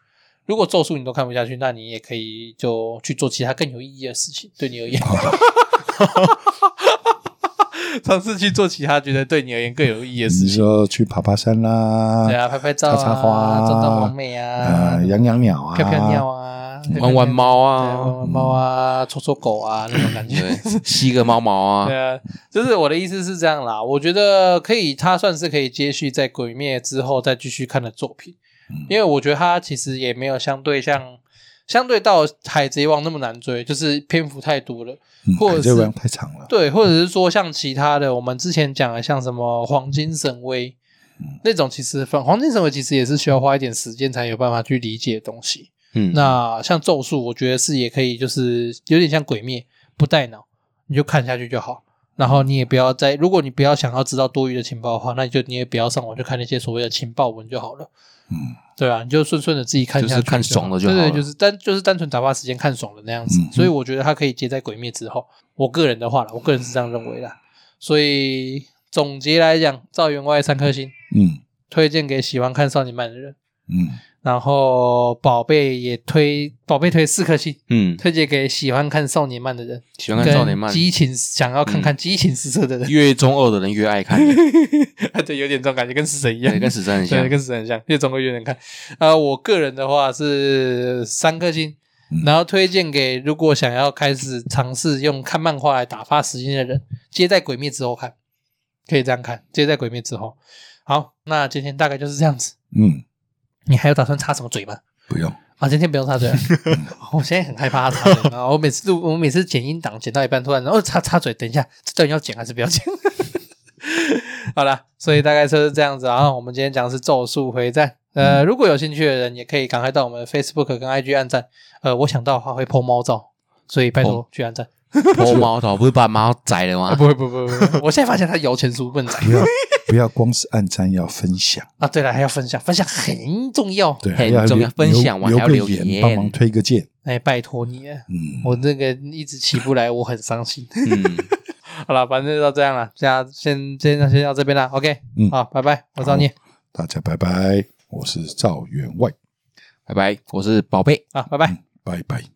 如果咒术你都看不下去，那你也可以就去做其他更有意义的事情，对你而言。尝试去做其他觉得对你而言更有意义的事
你
情。
说去爬爬山啦，
对啊，拍拍照啊，
插插花
照照网美啊，
呃，养养鸟啊，
飘飘鸟啊，
玩玩猫
对
啊，
玩玩猫啊，搓搓狗啊那种感觉。
对，吸个猫毛啊
对，啊，就是我的意思是这样啦。我觉得可以，它算是可以接续在《鬼灭》之后再继续看的作品，因为我觉得它其实也没有相对像相对到《海贼王》那么难追，就是篇幅太多了，
嗯
或者是
海贼王太长了，
对，或者是说像其他的，我们之前讲的像什么黄金神威、
嗯、
那种，其实黄金神威其实也是需要花一点时间才有办法去理解的东西。
嗯，
那像咒术，我觉得是也可以，就是有点像鬼灭，不带脑，你就看下去就好。然后你也不要再，如果你不要想要知道多余的情报的话，那你就你也不要上网去看那些所谓的情报文就好了。
嗯，
对啊，你就顺顺的自己看下去，
就是看爽了就好了。
对对，就是单就是单纯打发时间看爽的那样子。
嗯、
所以我觉得它可以接在鬼灭之后。我个人的话啦，我个人是这样认为的。所以总结来讲，赵员外三颗星，
嗯，
推荐给喜欢看少年漫的人。
嗯，
然后宝贝也推，宝贝推四颗星，
嗯，
推荐给喜欢看少年漫的人，
喜欢看少年漫，
激情想要看看激情四射的人，
越中二的人越爱看的，
对，有点这种感觉，跟死神一样，
对，跟死神很像，
对，跟死神很像，越中二越能看。呃，我个人的话是三颗星，
嗯、
然后推荐给如果想要开始尝试用看漫画来打发时间的人，接在鬼灭之后看，可以这样看，接在鬼灭之后。好，那今天大概就是这样子。
嗯。
你还有打算插什么嘴吗？
不用
啊，今天不用插嘴了。我现在很害怕插嘴啊！我每次录，我每次剪音档剪到一半，突然哦插插嘴，等一下，这到底要剪还是不要剪？好啦，所以大概就是这样子啊。我们今天讲的是《咒术回战》。呃，如果有兴趣的人，也可以赶快到我们的 Facebook 跟 I G 按赞。呃，我想到的话会 po 猫照，所以拜托去按赞。
po 猫头不是把猫宰了吗？
啊、不会不会不会，我现在发现它摇钱书不能宰。
不要不要光是按赞，要分享
啊！对了，还要分享，分享很重要。
对，
很重要。分享完还要留言，
帮忙推个键。
哎，拜托你了。
嗯，
我这个一直起不来，我很伤心。
嗯，
好了，反正就这样了，现在先先先到这边了。OK，
嗯，
好，拜拜，我赵念，
大家拜拜，我是赵员外，
拜拜，我是宝贝
啊，拜拜，
嗯，拜拜。